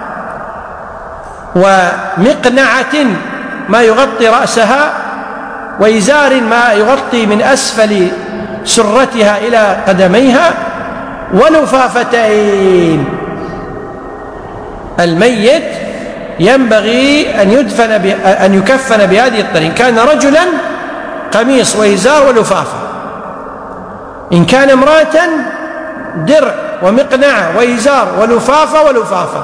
ومقنعة ما يغطي رأسها، وإزار ما يغطي من أسفل سرتها إلى قدميها، ولفافتين. الميت ينبغي أن يكفن بهذه الطريقة. إن كان رجلا قميص وإزار ولفافة، إن كان امرأة درع ومقنعة وإزار ولفافة.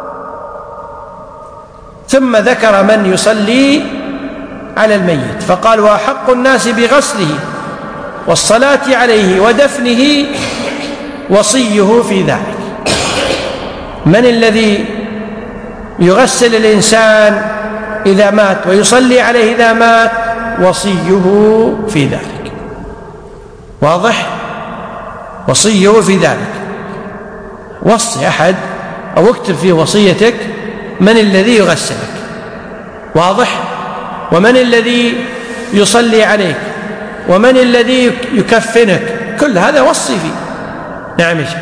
ثم ذكر من يصلي على الميت فقال: وأحق الناس بغسله والصلاة عليه ودفنه وصيه في ذلك. من الذي يغسل الإنسان إذا مات ويصلي عليه إذا مات؟ وصيه في ذلك. واضح؟ وصيه في ذلك. وصي أحد أو اكتب في وصيتك من الذي يغسلك، واضح؟ ومن الذي يصلي عليك، ومن الذي يكفنك، كل هذا وصي فيه. نعم يا شيخ.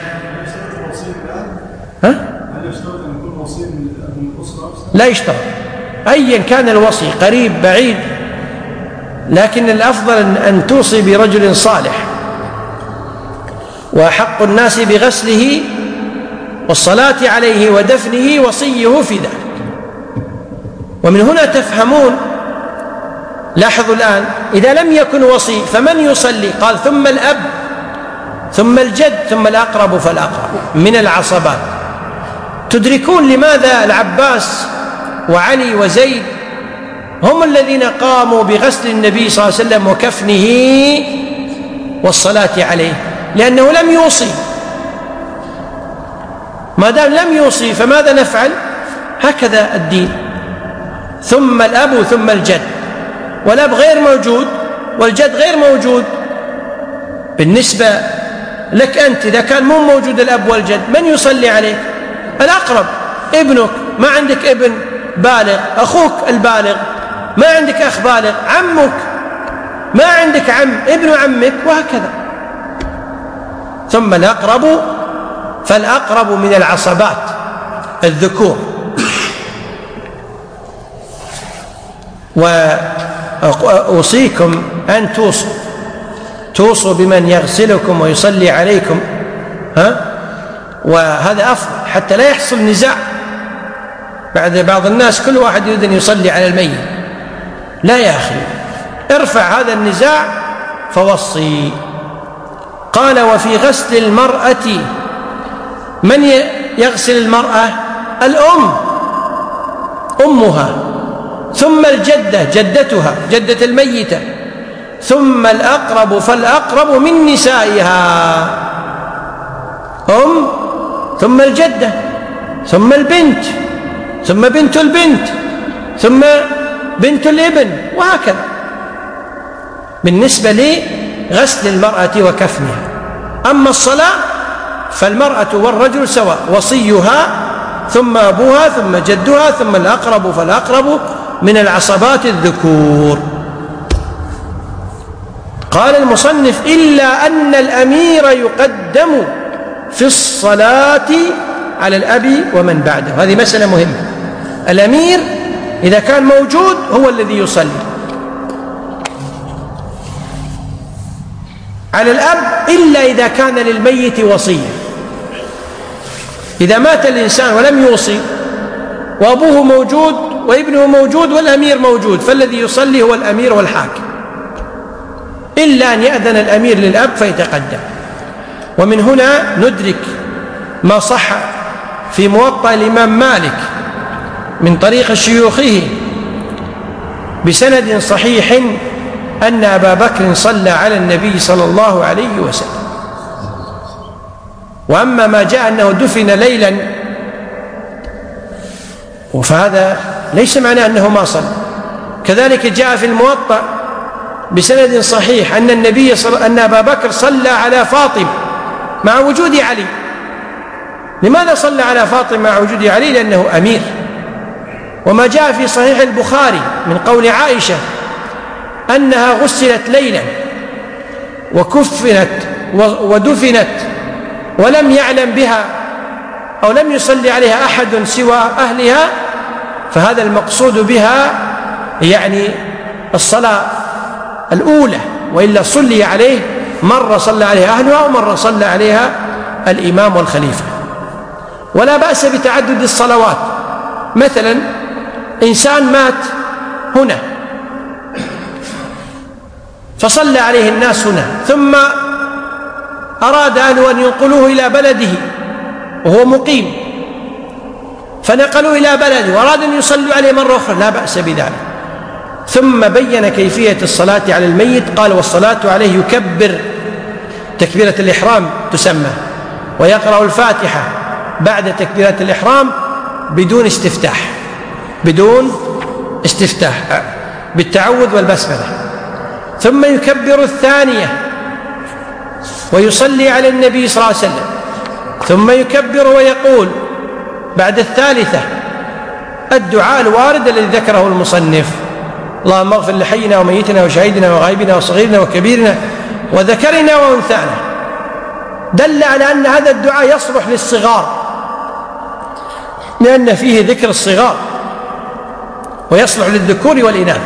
ها؟ لا يشترط، أيا كان الوصي، قريب بعيد، لكن الأفضل أن توصي برجل صالح. وأحق الناس بغسله والصلاة عليه ودفنه وصيه في ذلك. ومن هنا تفهمون، لاحظوا الآن، إذا لم يكن وصي فمن يصلي؟ قال: ثم الأب، ثم الجد، ثم الأقرب فالأقرب من العصبات. تدركون لماذا العباس وعلي وزيد هم الذين قاموا بغسل النبي صلى الله عليه وسلم وكفنه والصلاة عليه؟ لأنه لم يوصي. ما دام لم يوصي فماذا نفعل؟ هكذا الدين. ثم الأب ثم الجد، والأب غير موجود والجد غير موجود. بالنسبة لك أنت إذا كان مو موجود الأب والجد، من يصلي عليك؟ الأقرب، ابنك، ما عندك ابن بالغ، أخوك البالغ، ما عندك أخ بالغ، عمك، ما عندك عم، ابن عمك، وهكذا. ثم الأقرب فالأقرب من العصبات الذكور. وأوصيكم أن توصوا بمن يغسلكم ويصلي عليكم، وهذا أفضل حتى لا يحصل نزاع بعض الناس كل واحد يريد أن يصلي على الميت. لا يا أخي، ارفع هذا النزاع فوصي. قال: وفي غسل المرأة، من يغسل المرأة؟ الأم، أمها، ثم الجدة، جدتها، جدة الميتة، ثم الأقرب فالأقرب من نسائها، أم، ثم الجدة، ثم البنت، ثم بنت البنت، ثم بنت الابن، وهكذا بالنسبة لغسل المرأة وكفنها. أما الصلاة فالمرأة والرجل سواء، وصيها ثم أبوها ثم جدها ثم الأقرب فالأقرب من العصبات الذكور. قال المصنف: إلا أن الأمير يقدم في الصلاة على الأب ومن بعده. هذه مسألة مهمة. الأمير إذا كان موجود هو الذي يصلي على الأب، إلا إذا كان للميت وصية. إذا مات الإنسان ولم يوصي وأبوه موجود وابنه موجود والأمير موجود، فالذي يصلي هو الأمير والحاكم، إلا أن يأذن الأمير للأب فيتقدم. ومن هنا ندرك ما صح في موطأ الإمام مالك من طريق شيوخه بسند صحيح أن أبا بكر صلى على النبي صلى الله عليه وسلم. وأما ما جاء أنه دفن ليلا فهذا ليس معناه أنه ما صلى. كذلك جاء في الموطأ بسند صحيح أن أبا بكر صلى على فاطمة مع وجود علي. لماذا صلى على فاطمة مع وجود علي؟ لأنه أمير. وما جاء في صحيح البخاري من قول عائشة أنها غسلت ليلا وكفنت ودفنت ولم يعلم بها أو لم يصلي عليها أحد سوى أهلها، فهذا المقصود بها يعني الصلاة الأولى، وإلا صلي عليه مرة صلى عليها أهلها ومرة صلى عليها الإمام والخليفة. ولا بأس بتعدد الصلوات. مثلا إنسان مات هنا فصلى عليه الناس هنا، ثم أراد أهله أن ينقلوه إلى بلده وهو مقيم، فنقلوه إلى بلده وأراد أن يصلوا عليه مرة أخرى، لا بأس بذلك. ثم بين كيفية الصلاة على الميت، قال والصلاة عليه يكبر تكبيرة الإحرام تسمى، ويقرأ الفاتحة بعد تكبيرة الإحرام بدون استفتاح بالتعوذ والبسملة، ثم يكبر الثانية ويصلي على النبي صلى الله عليه وسلم، ثم يكبر ويقول بعد الثالثة الدعاء الوارد الذي ذكره المصنف: اللهم اغفر لحينا وميتنا وشهيدنا وغائبنا وصغيرنا وكبيرنا وذكرنا وأنثانا. دل على أن هذا الدعاء يصلح للصغار لأن فيه ذكر الصغار، ويصلح للذكور والإناث.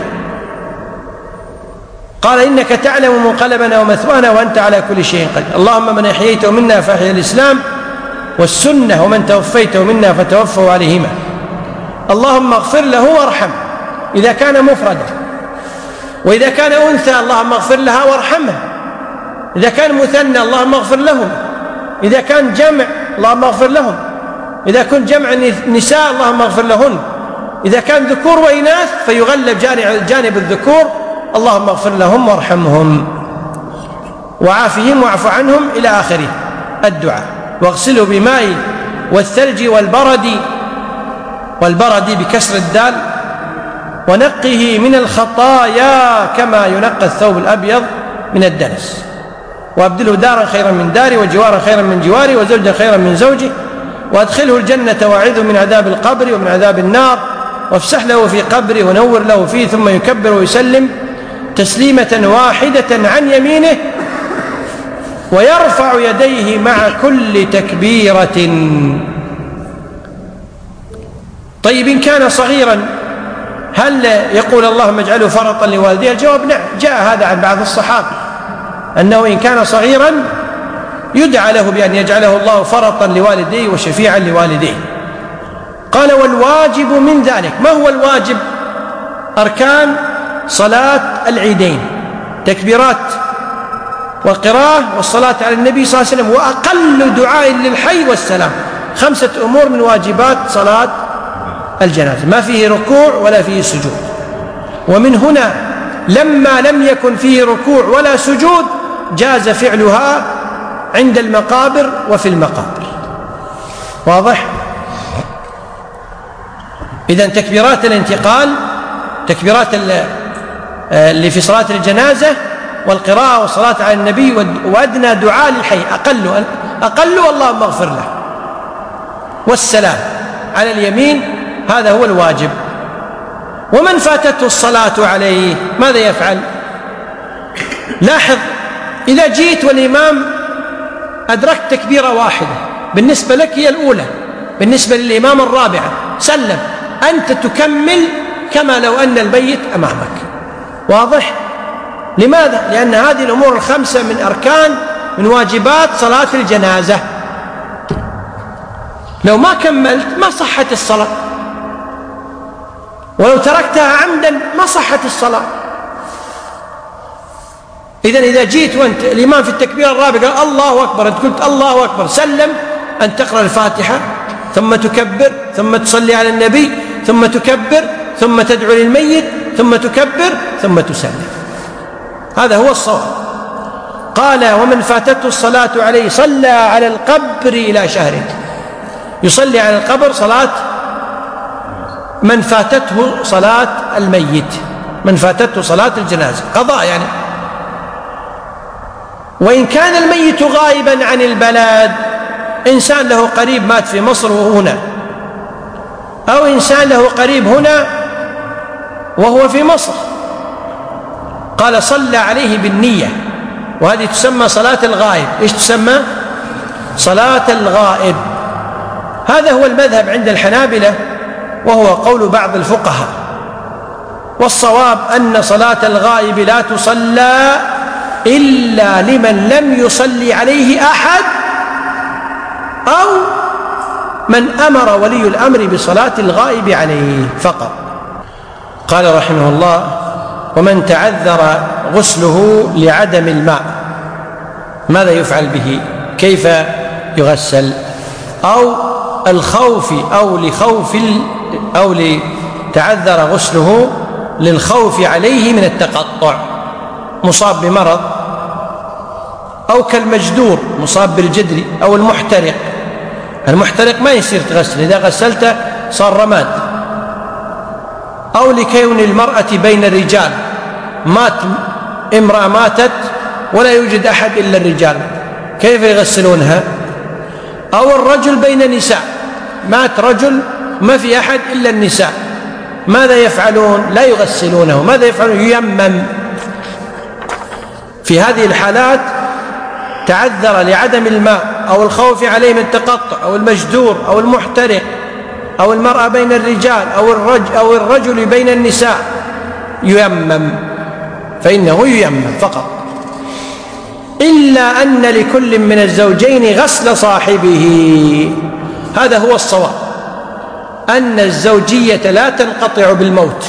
قال إنك تعلم منقلبنا ومثوانا وأنت على كل شيء قدير. اللهم من أحييته منا فأحيا الإسلام والسنة، ومن توفيته منا فتوفه عليهما. اللهم اغفر له وارحمه إذا كان مفردا، وإذا كان أنثى اللهم اغفر لها وارحمها، إذا كان مثنى اللهم اغفر لهم، إذا كان جمع اللهم اغفر لهم، إذا كنت جمع نساء اللهم اغفر لهن، إذا كان ذكور وإناث فيغلب جانب الذكور، اللهم اغفر لهم وارحمهم وعافهم واعف عنهم إلى آخره الدعاء. واغسله بماء والثلج والبرد بكسر الدال، ونقه من الخطايا كما ينقى الثوب الأبيض من الدنس، وأبدله دارا خيرا من داري وجوارا خيرا من جواري وزوجا خيرا من زوجي، وأدخله الجنة وأعذه من عذاب القبر ومن عذاب النار، وافسح له في قبره ونور له فيه، ثم يكبر ويسلم تسليمة واحدة عن يمينه، ويرفع يديه مع كل تكبيرة. طيب إن كان صغيرا هل يقول اللهم اجعله فرطا لوالديه؟ الجواب نعم، جاء هذا عن بعض الصحابة أنه إن كان صغيرا يدعى له بأن يجعله الله فرطا لوالديه وشفيعا لوالديه. قال والواجب من ذلك. ما هو الواجب؟ أركان صلاة العيدين: تكبيرات والقراءة والصلاة على النبي صلى الله عليه وسلم، وأقل دعاء للحي والسلام. 5 أمور من واجبات صلاة الجنازة، ما فيه ركوع ولا فيه سجود. ومن هنا لما لم يكن فيه ركوع ولا سجود جاز فعلها عند المقابر وفي المقابر. واضح؟ إذن تكبيرات الانتقال، تكبيرات اللي في صلاة الجنازة والقراءة والصلاة على النبي، وأدنى دعاء للحي أقل اللهم اغفر له، والسلام على اليمين، هذا هو الواجب. ومن فاتته الصلاة عليه ماذا يفعل؟ لاحظ، إذا جيت والإمام أدركت تكبيرة واحدة بالنسبة لك هي الأولى، بالنسبة للإمام الرابعة سلم، أنت تكمل كما لو أن البيت أمامك. واضح؟ لماذا؟ لأن هذه الأمور 5 من أركان من واجبات صلاة الجنازة. لو ما كملت ما صحت الصلاة، ولو تركتها عمدا ما صحت الصلاة. إذا جيت وأنت الإمام في التكبير الرابع قال الله أكبر، أنت قلت الله أكبر، سلم أن تقرأ الفاتحة ثم تكبر ثم تصلي على النبي ثم تكبر ثم تدعو للميت ثم تكبر ثم تسلم. هذا هو الصواب. قال ومن فاتته الصلاة عليه صلى على القبر إلى شهر. يصلي على القبر صلاة من فاتته صلاة الميت، من فاتته صلاة الجنازة، قضاء يعني. وإن كان الميت غائبا عن البلد، إنسان له قريب مات في مصر وهو هنا، أو إنسان له قريب هنا وهو في مصر، قال صلى عليه بالنية، وهذه تسمى صلاة الغائب. إيش تسمى؟ صلاة الغائب. هذا هو المذهب عند الحنابلة، وهو قول بعض الفقهاء. والصواب أن صلاة الغائب لا تصلى إلا لمن لم يصلي عليه أحد، أو من أمر ولي الأمر بصلاة الغائب عليه فقط. قال رحمه الله ومن تعذر غسله لعدم الماء ماذا يفعل به؟ كيف يغسل؟ أو الخوف أو لتعذر غسله للخوف عليه من التقطع، مصاب بمرض، أو كالمجدور مصاب بالجدر، أو المحترق. المحترق ما يصير تغسل، إذا غسلته صار رماد. أو لكون المرأة بين الرجال، امرأة ماتت ولا يوجد أحد إلا الرجال، كيف يغسلونها؟ أو الرجل بين النساء، مات رجل ما في أحد إلا النساء، ماذا يفعلون؟ لا يغسلونه. ماذا يفعلون؟ ييمم. في هذه الحالات تعذر لعدم الماء أو الخوف عليه من التقطع أو المجدور أو المحترق أو المرأة بين الرجال أو الرجل بين النساء، ييمم، فإنه ييمم فقط. إلا أن لكل من الزوجين غسل صاحبه. هذا هو الصواب، أن الزوجية لا تنقطع بالموت،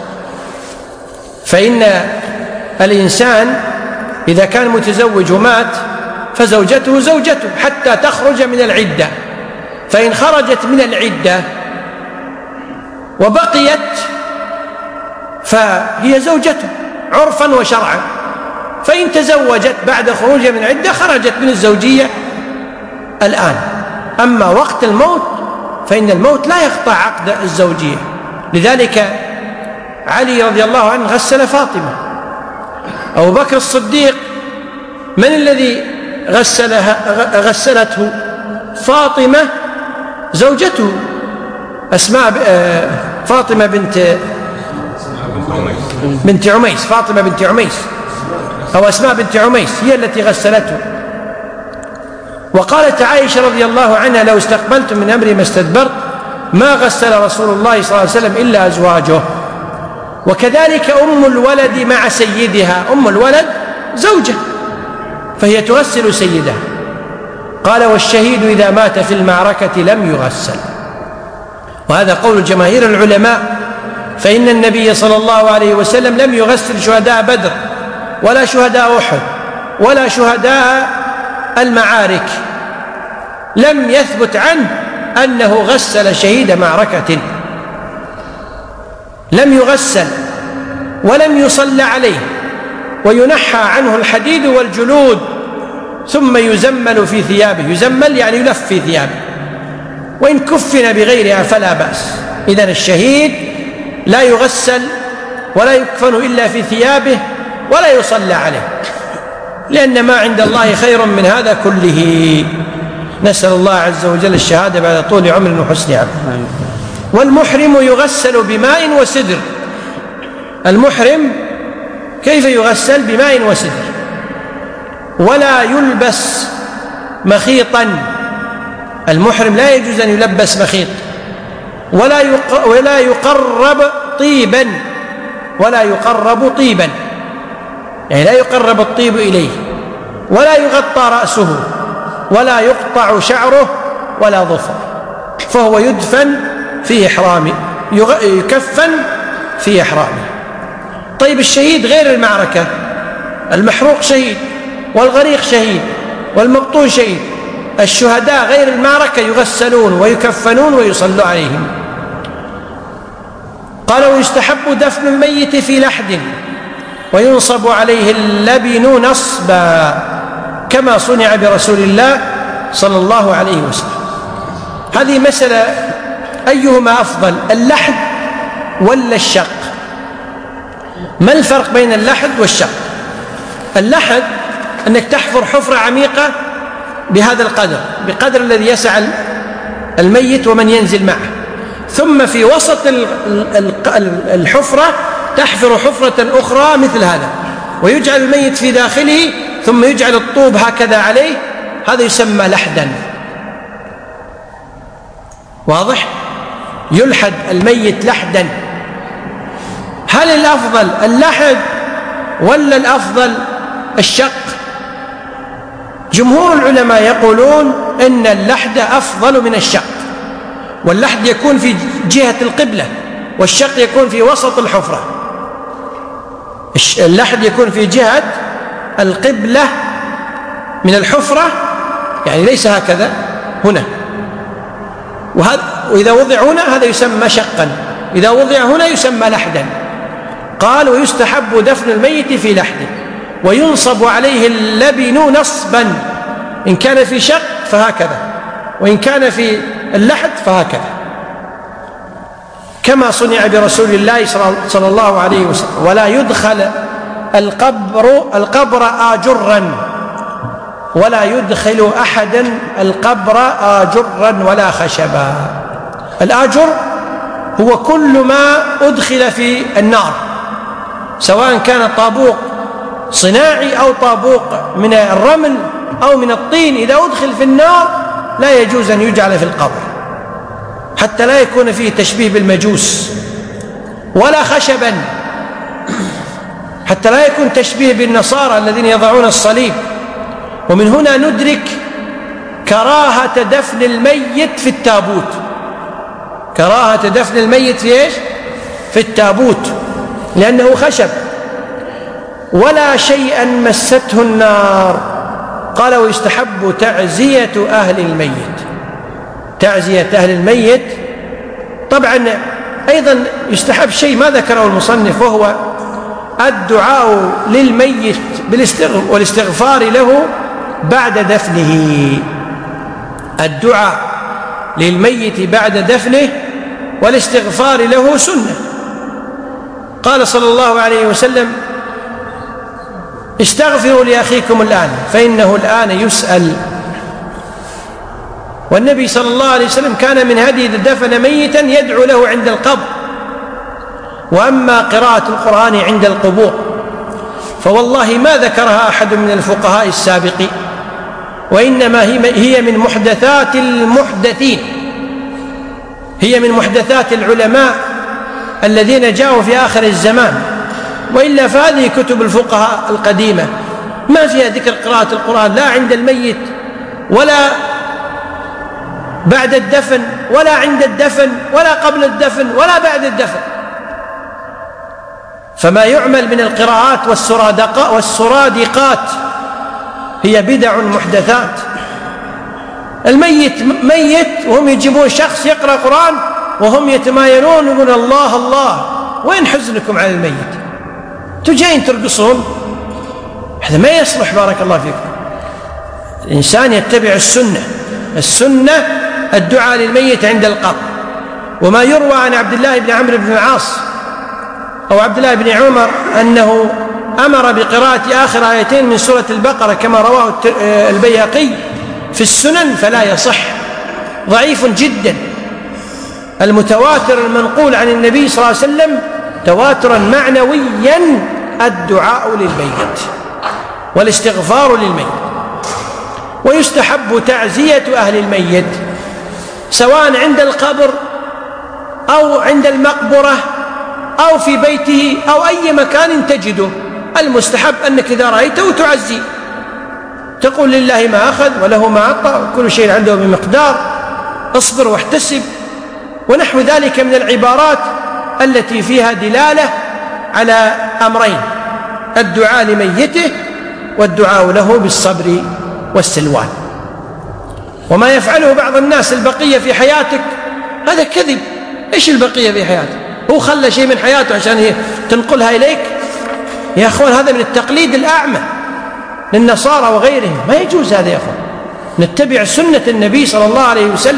فإن الإنسان إذا كان متزوج ومات فزوجته زوجته حتى تخرج من العدة، فإن خرجت من العدة وبقيت فهي زوجته عرفا وشرعا، فإن تزوجت بعد خروجها من العدة خرجت من الزوجية الآن. أما وقت الموت فإن الموت لا يقطع عقد الزوجية. لذلك علي رضي الله عنه غسل فاطمة. أبو بكر الصديق من الذي غسلته؟ فاطمة زوجته، أسماء فاطمة بنت عميس، فاطمة بنت عميس أو أسماء بنت عميس هي التي غسلته. وقالت عائشة رضي الله عنها لو استقبلت من أمري ما استدبرت ما غسل رسول الله صلى الله عليه وسلم إلا أزواجه. وكذلك أم الولد مع سيدها، أم الولد زوجة فهي تغسل سيدها. قال والشهيد إذا مات في المعركة لم يغسل، وهذا قول جماهير العلماء، فإن النبي صلى الله عليه وسلم لم يغسل شهداء بدر ولا شهداء أحد ولا شهداء المعارك، لم يثبت عنه أنه غسل شهيد معركة، لم يغسل ولم يصلى عليه، وينحى عنه الحديد والجلود ثم يزمل في ثيابه. يزمل يعني يلف في ثيابه، وإن كفن بغيرها فلا بأس. إذن الشهيد لا يغسل ولا يكفن إلا في ثيابه ولا يصلى عليه، لأن ما عند الله خير من هذا كله. نسأل الله عز وجل الشهادة بعد طول عمر وحسن عمل. والمحرم يغسل بماء وسدر. المحرم كيف يغسل؟ بماء وسدر، ولا يلبس مخيطا. المحرم لا يجوز أن يلبس مخيط، ولا يقرب طيبا، ولا يقرب طيبا يعني لا يقرب الطيب إليه، ولا يغطى رأسه، ولا يقطع شعره ولا ظفر، فهو يدفن في إحرامه، يكفن في إحرامه. طيب الشهيد غير المعركة، المحروق شهيد، والغريق شهيد، والمقطوع شهيد. الشهداء غير المعركة يغسلون ويكفنون ويصلى عليهم. قال: ويستحب دفن الميت في لحد وينصب عليه اللبن نصبا كما صنع برسول الله صلى الله عليه وسلم. هذه مسألة أيهما أفضل، اللحد ولا الشق؟ ما الفرق بين اللحد والشق؟ اللحد أنك تحفر حفرة عميقة بهذا القدر، بقدر الذي يسع الميت ومن ينزل معه، ثم في وسط الحفرة تحفر حفرة أخرى مثل هذا، ويجعل الميت في داخله، ثم يجعل الطوب هكذا عليه، هذا يسمى لحدا. واضح؟ يلحد الميت لحدا. هل الأفضل اللحد ولا الأفضل الشق؟ جمهور العلماء يقولون إن اللحد أفضل من الشق، واللحد يكون في جهة القبلة، والشق يكون في وسط الحفرة. اللحد يكون في جهة القبلة من الحفرة، يعني ليس هكذا هنا، وإذا وضع هنا هذا يسمى شقا، إذا وضع هنا يسمى لحدا. قال: ويستحب دفن الميت في لحد وينصب عليه اللبن نصبا، إن كان في شق فهكذا، وإن كان في اللحد فهكذا، كما صنع برسول الله صلى الله عليه وسلم. ولا يدخل القبر آجرا، ولا يدخل أحدا القبر آجرا ولا خشبا. الآجر هو كل ما أدخل في النار، سواء كان طابوق صناعي أو طابوق من الرمل أو من الطين، إذا أدخل في النار لا يجوز أن يجعل في القبر، حتى لا يكون فيه تشبيه بالمجوس، ولا خشبا، حتى لا يكون تشبيه بالنصارى الذين يضعون الصليب. ومن هنا ندرك كراهة دفن الميت في التابوت، كراهة دفن الميت في إيش؟ في التابوت، لأنه خشب. ولا شيئا مسته النار. قال: ويستحب تعزية أهل الميت. تعزية أهل الميت طبعا أيضا يستحب شيء ما ذكره المصنف، وهو الدعاء للميت والاستغفار له بعد دفنه. الدعاء للميت بعد دفنه والاستغفار له سنة. قال صلى الله عليه وسلم: استغفروا لأخيكم الآن فإنه الآن يسأل. والنبي صلى الله عليه وسلم كان من هديه إذا دفن ميتا يدعو له عند القبر. وأما قراءة القرآن عند القبور فوالله ما ذكرها أحد من الفقهاء السابقين، وإنما هي من محدثات المحدثين، هي من محدثات العلماء الذين جاءوا في آخر الزمان. وإلا فهذه كتب الفقهاء القديمة ما فيها ذكر قراءة القرآن، لا عند الميت ولا بعد الدفن ولا عند الدفن ولا قبل الدفن ولا بعد الدفن. فما يعمل من القراءات والسرادقات هي بدع محدثات. الميت ميت وهم يجيبون شخص يقرأ قرآن وهم يتمايلون ويقولون الله الله، وين حزنكم على الميت؟ تجين ترقصون، هذا ما يصلح. بارك الله فيكم. الإنسان يتبع السنة الدعاء للميت عند القبر. وما يروى عن عبد الله بن عمرو بن العاص أو عبد الله بن عمر أنه أمر بقراءة آخر آيتين من سورة البقرة كما رواه البيهقي في السنن فلا يصح، ضعيف جدا. المتواتر المنقول عن النبي صلى الله عليه وسلم تواترا معنويا الدعاء للميت والاستغفار للميت. ويستحب تعزية أهل الميت سواء عند القبر أو عند المقبرة أو في بيته أو أي مكان تجده. المستحب أنك إذا رأيته تعزي، تقول لله ما أخذ وله ما أعطى وكل شيء عنده بمقدار، اصبر واحتسب، ونحو ذلك من العبارات التي فيها دلالة على أمرين: الدعاء لميته والدعاء له بالصبر والسلوان. وما يفعله بعض الناس البقية في حياتك هذا كذب. إيش البقية في حياتك؟ هو خلى شيء من حياته عشان هي تنقلها إليك؟ يا أخوان هذا من التقليد الأعمى للنصارى وغيرهم، ما يجوز هذا يا أخوان. نتبع سنة النبي صلى الله عليه وسلم.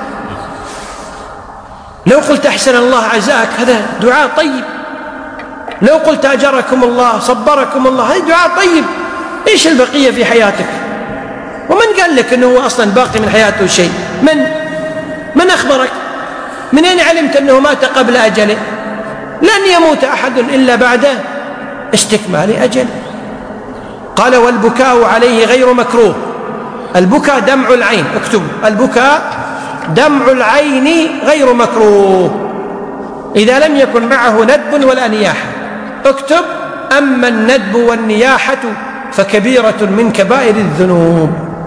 لو قلت أحسن الله عزاك هذا دعاء طيب، لو قلت أجركم الله صبركم الله هذا دعاء طيب. إيش البقية في حياتك؟ ومن قال لك أنه هو أصلا باقي من حياته شيء؟ من أخبرك؟ من أين علمت أنه مات قبل أجله؟ لن يموت أحد إلا بعد استكمال أجله. قال والبكاء عليه غير مكروه. البكاء دمع العين، اكتبوا البكاء دمع العين غير مكروه إذا لم يكن معه ندب ولا نياحة. اكتب أما الندب والنياحة فكبيرة من كبائر الذنوب.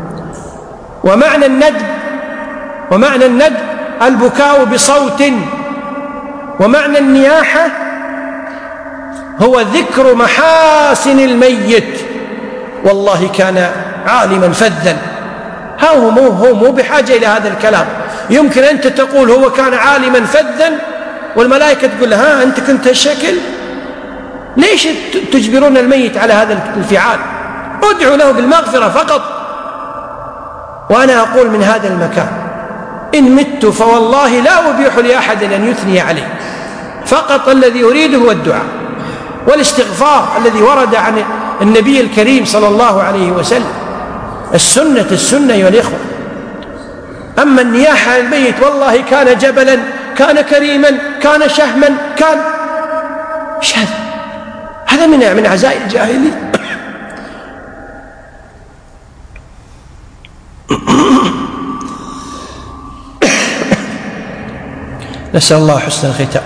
ومعنى الندب البكاء بصوت، ومعنى النياحة هو ذكر محاسن الميت. والله كان عالما فذا. هو مو بحاجة إلى هذا الكلام. يمكن أنت تقول هو كان عالما فذا والملائكة تقول ها أنت كنت هالشكل. ليش تجبرون الميت على هذا الفعال؟ ادعوا له بالمغفرة فقط. وأنا أقول من هذا المكان إن مت فوالله لا أبيح لأحد أن يثني عليه، فقط الذي أريده هو الدعاء والاستغفار الذي ورد عن النبي الكريم صلى الله عليه وسلم. السنة أيها الإخوة. أما النياحة على الميت والله كان جبلا، كان كريما، كان شهما، كان ايش هذا من عزائم الجاهلية. نسأل الله حسن الختام.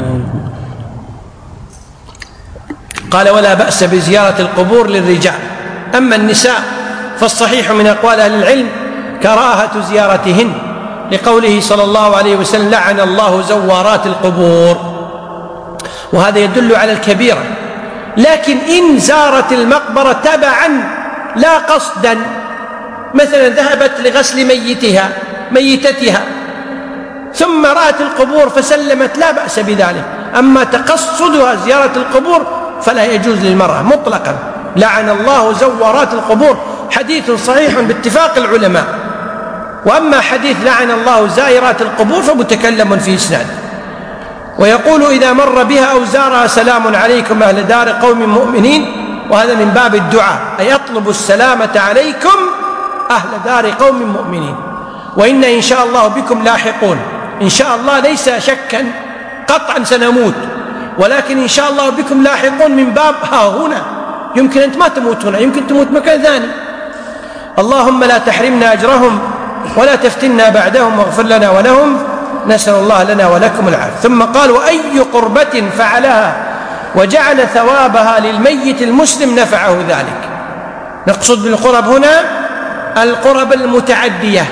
قال ولا بأس بزيارة القبور للرجال. أما النساء فالصحيح من أقوال أهل العلم كراهة زيارتهن لقوله صلى الله عليه وسلم لعن الله زوارات القبور، وهذا يدل على الكبيرة. لكن إن زارت المقبرة تبعا لا قصدا، مثلا ذهبت لغسل ميتتها ثم رأت القبور فسلمت لا بأس بذلك. أما تقصدها زيارة القبور فلا يجوز للمرأة مطلقا. لعن الله زوارات القبور حديث صحيح باتفاق العلماء. وأما حديث لعن الله زائرات القبور فمتكلم في إسناده. ويقول إذا مر بها أو زارها سلام عليكم أهل دار قوم مؤمنين، وهذا من باب الدعاء، أي أطلب السلامة عليكم أهل دار قوم مؤمنين، وإن إن شاء الله بكم لاحقون. إن شاء الله ليس شكا قطعا سنموت، ولكن إن شاء الله بكم لاحقون من باب ها هنا. يمكن أنت ما تموت هنا، يمكن تموت مكان ثاني. اللهم لا تحرمنا أجرهم ولا تفتنا بعدهم واغفر لنا ولهم. نسأل الله لنا ولكم العافية. ثم قال وأي قربة فعلها وجعل ثوابها للميت المسلم نفعه ذلك. نقصد بالقرب هنا القرب المتعدية،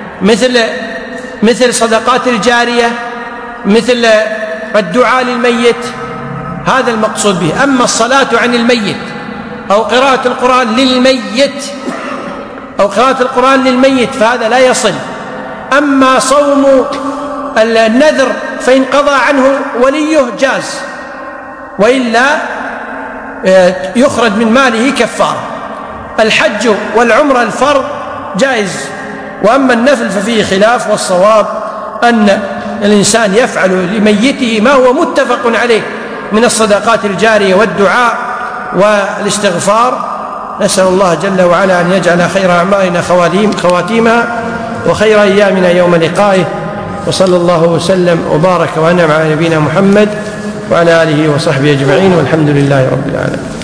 مثل صدقات الجارية، مثل الدعاء للميت، هذا المقصود به. أما الصلاة عن الميت أو قراءة القرآن للميت فهذا لا يصل. أما صوم النذر فإن قضى عنه وليه جاز، وإلا يخرج من ماله كفارة. الحج والعمرة الفرض جائز، وأما النفل ففيه خلاف، والصواب أن الإنسان يفعل لميته ما هو متفق عليه من الصدقات الجارية والدعاء والاستغفار. نسأل الله جل وعلا أن يجعل خير أعمالنا خواتيمها وخير أيامنا يوم لقائه. وصلى الله وسلم وبارك وأنعم على نبينا محمد وعلى آله وصحبه أجمعين، والحمد لله رب العالمين.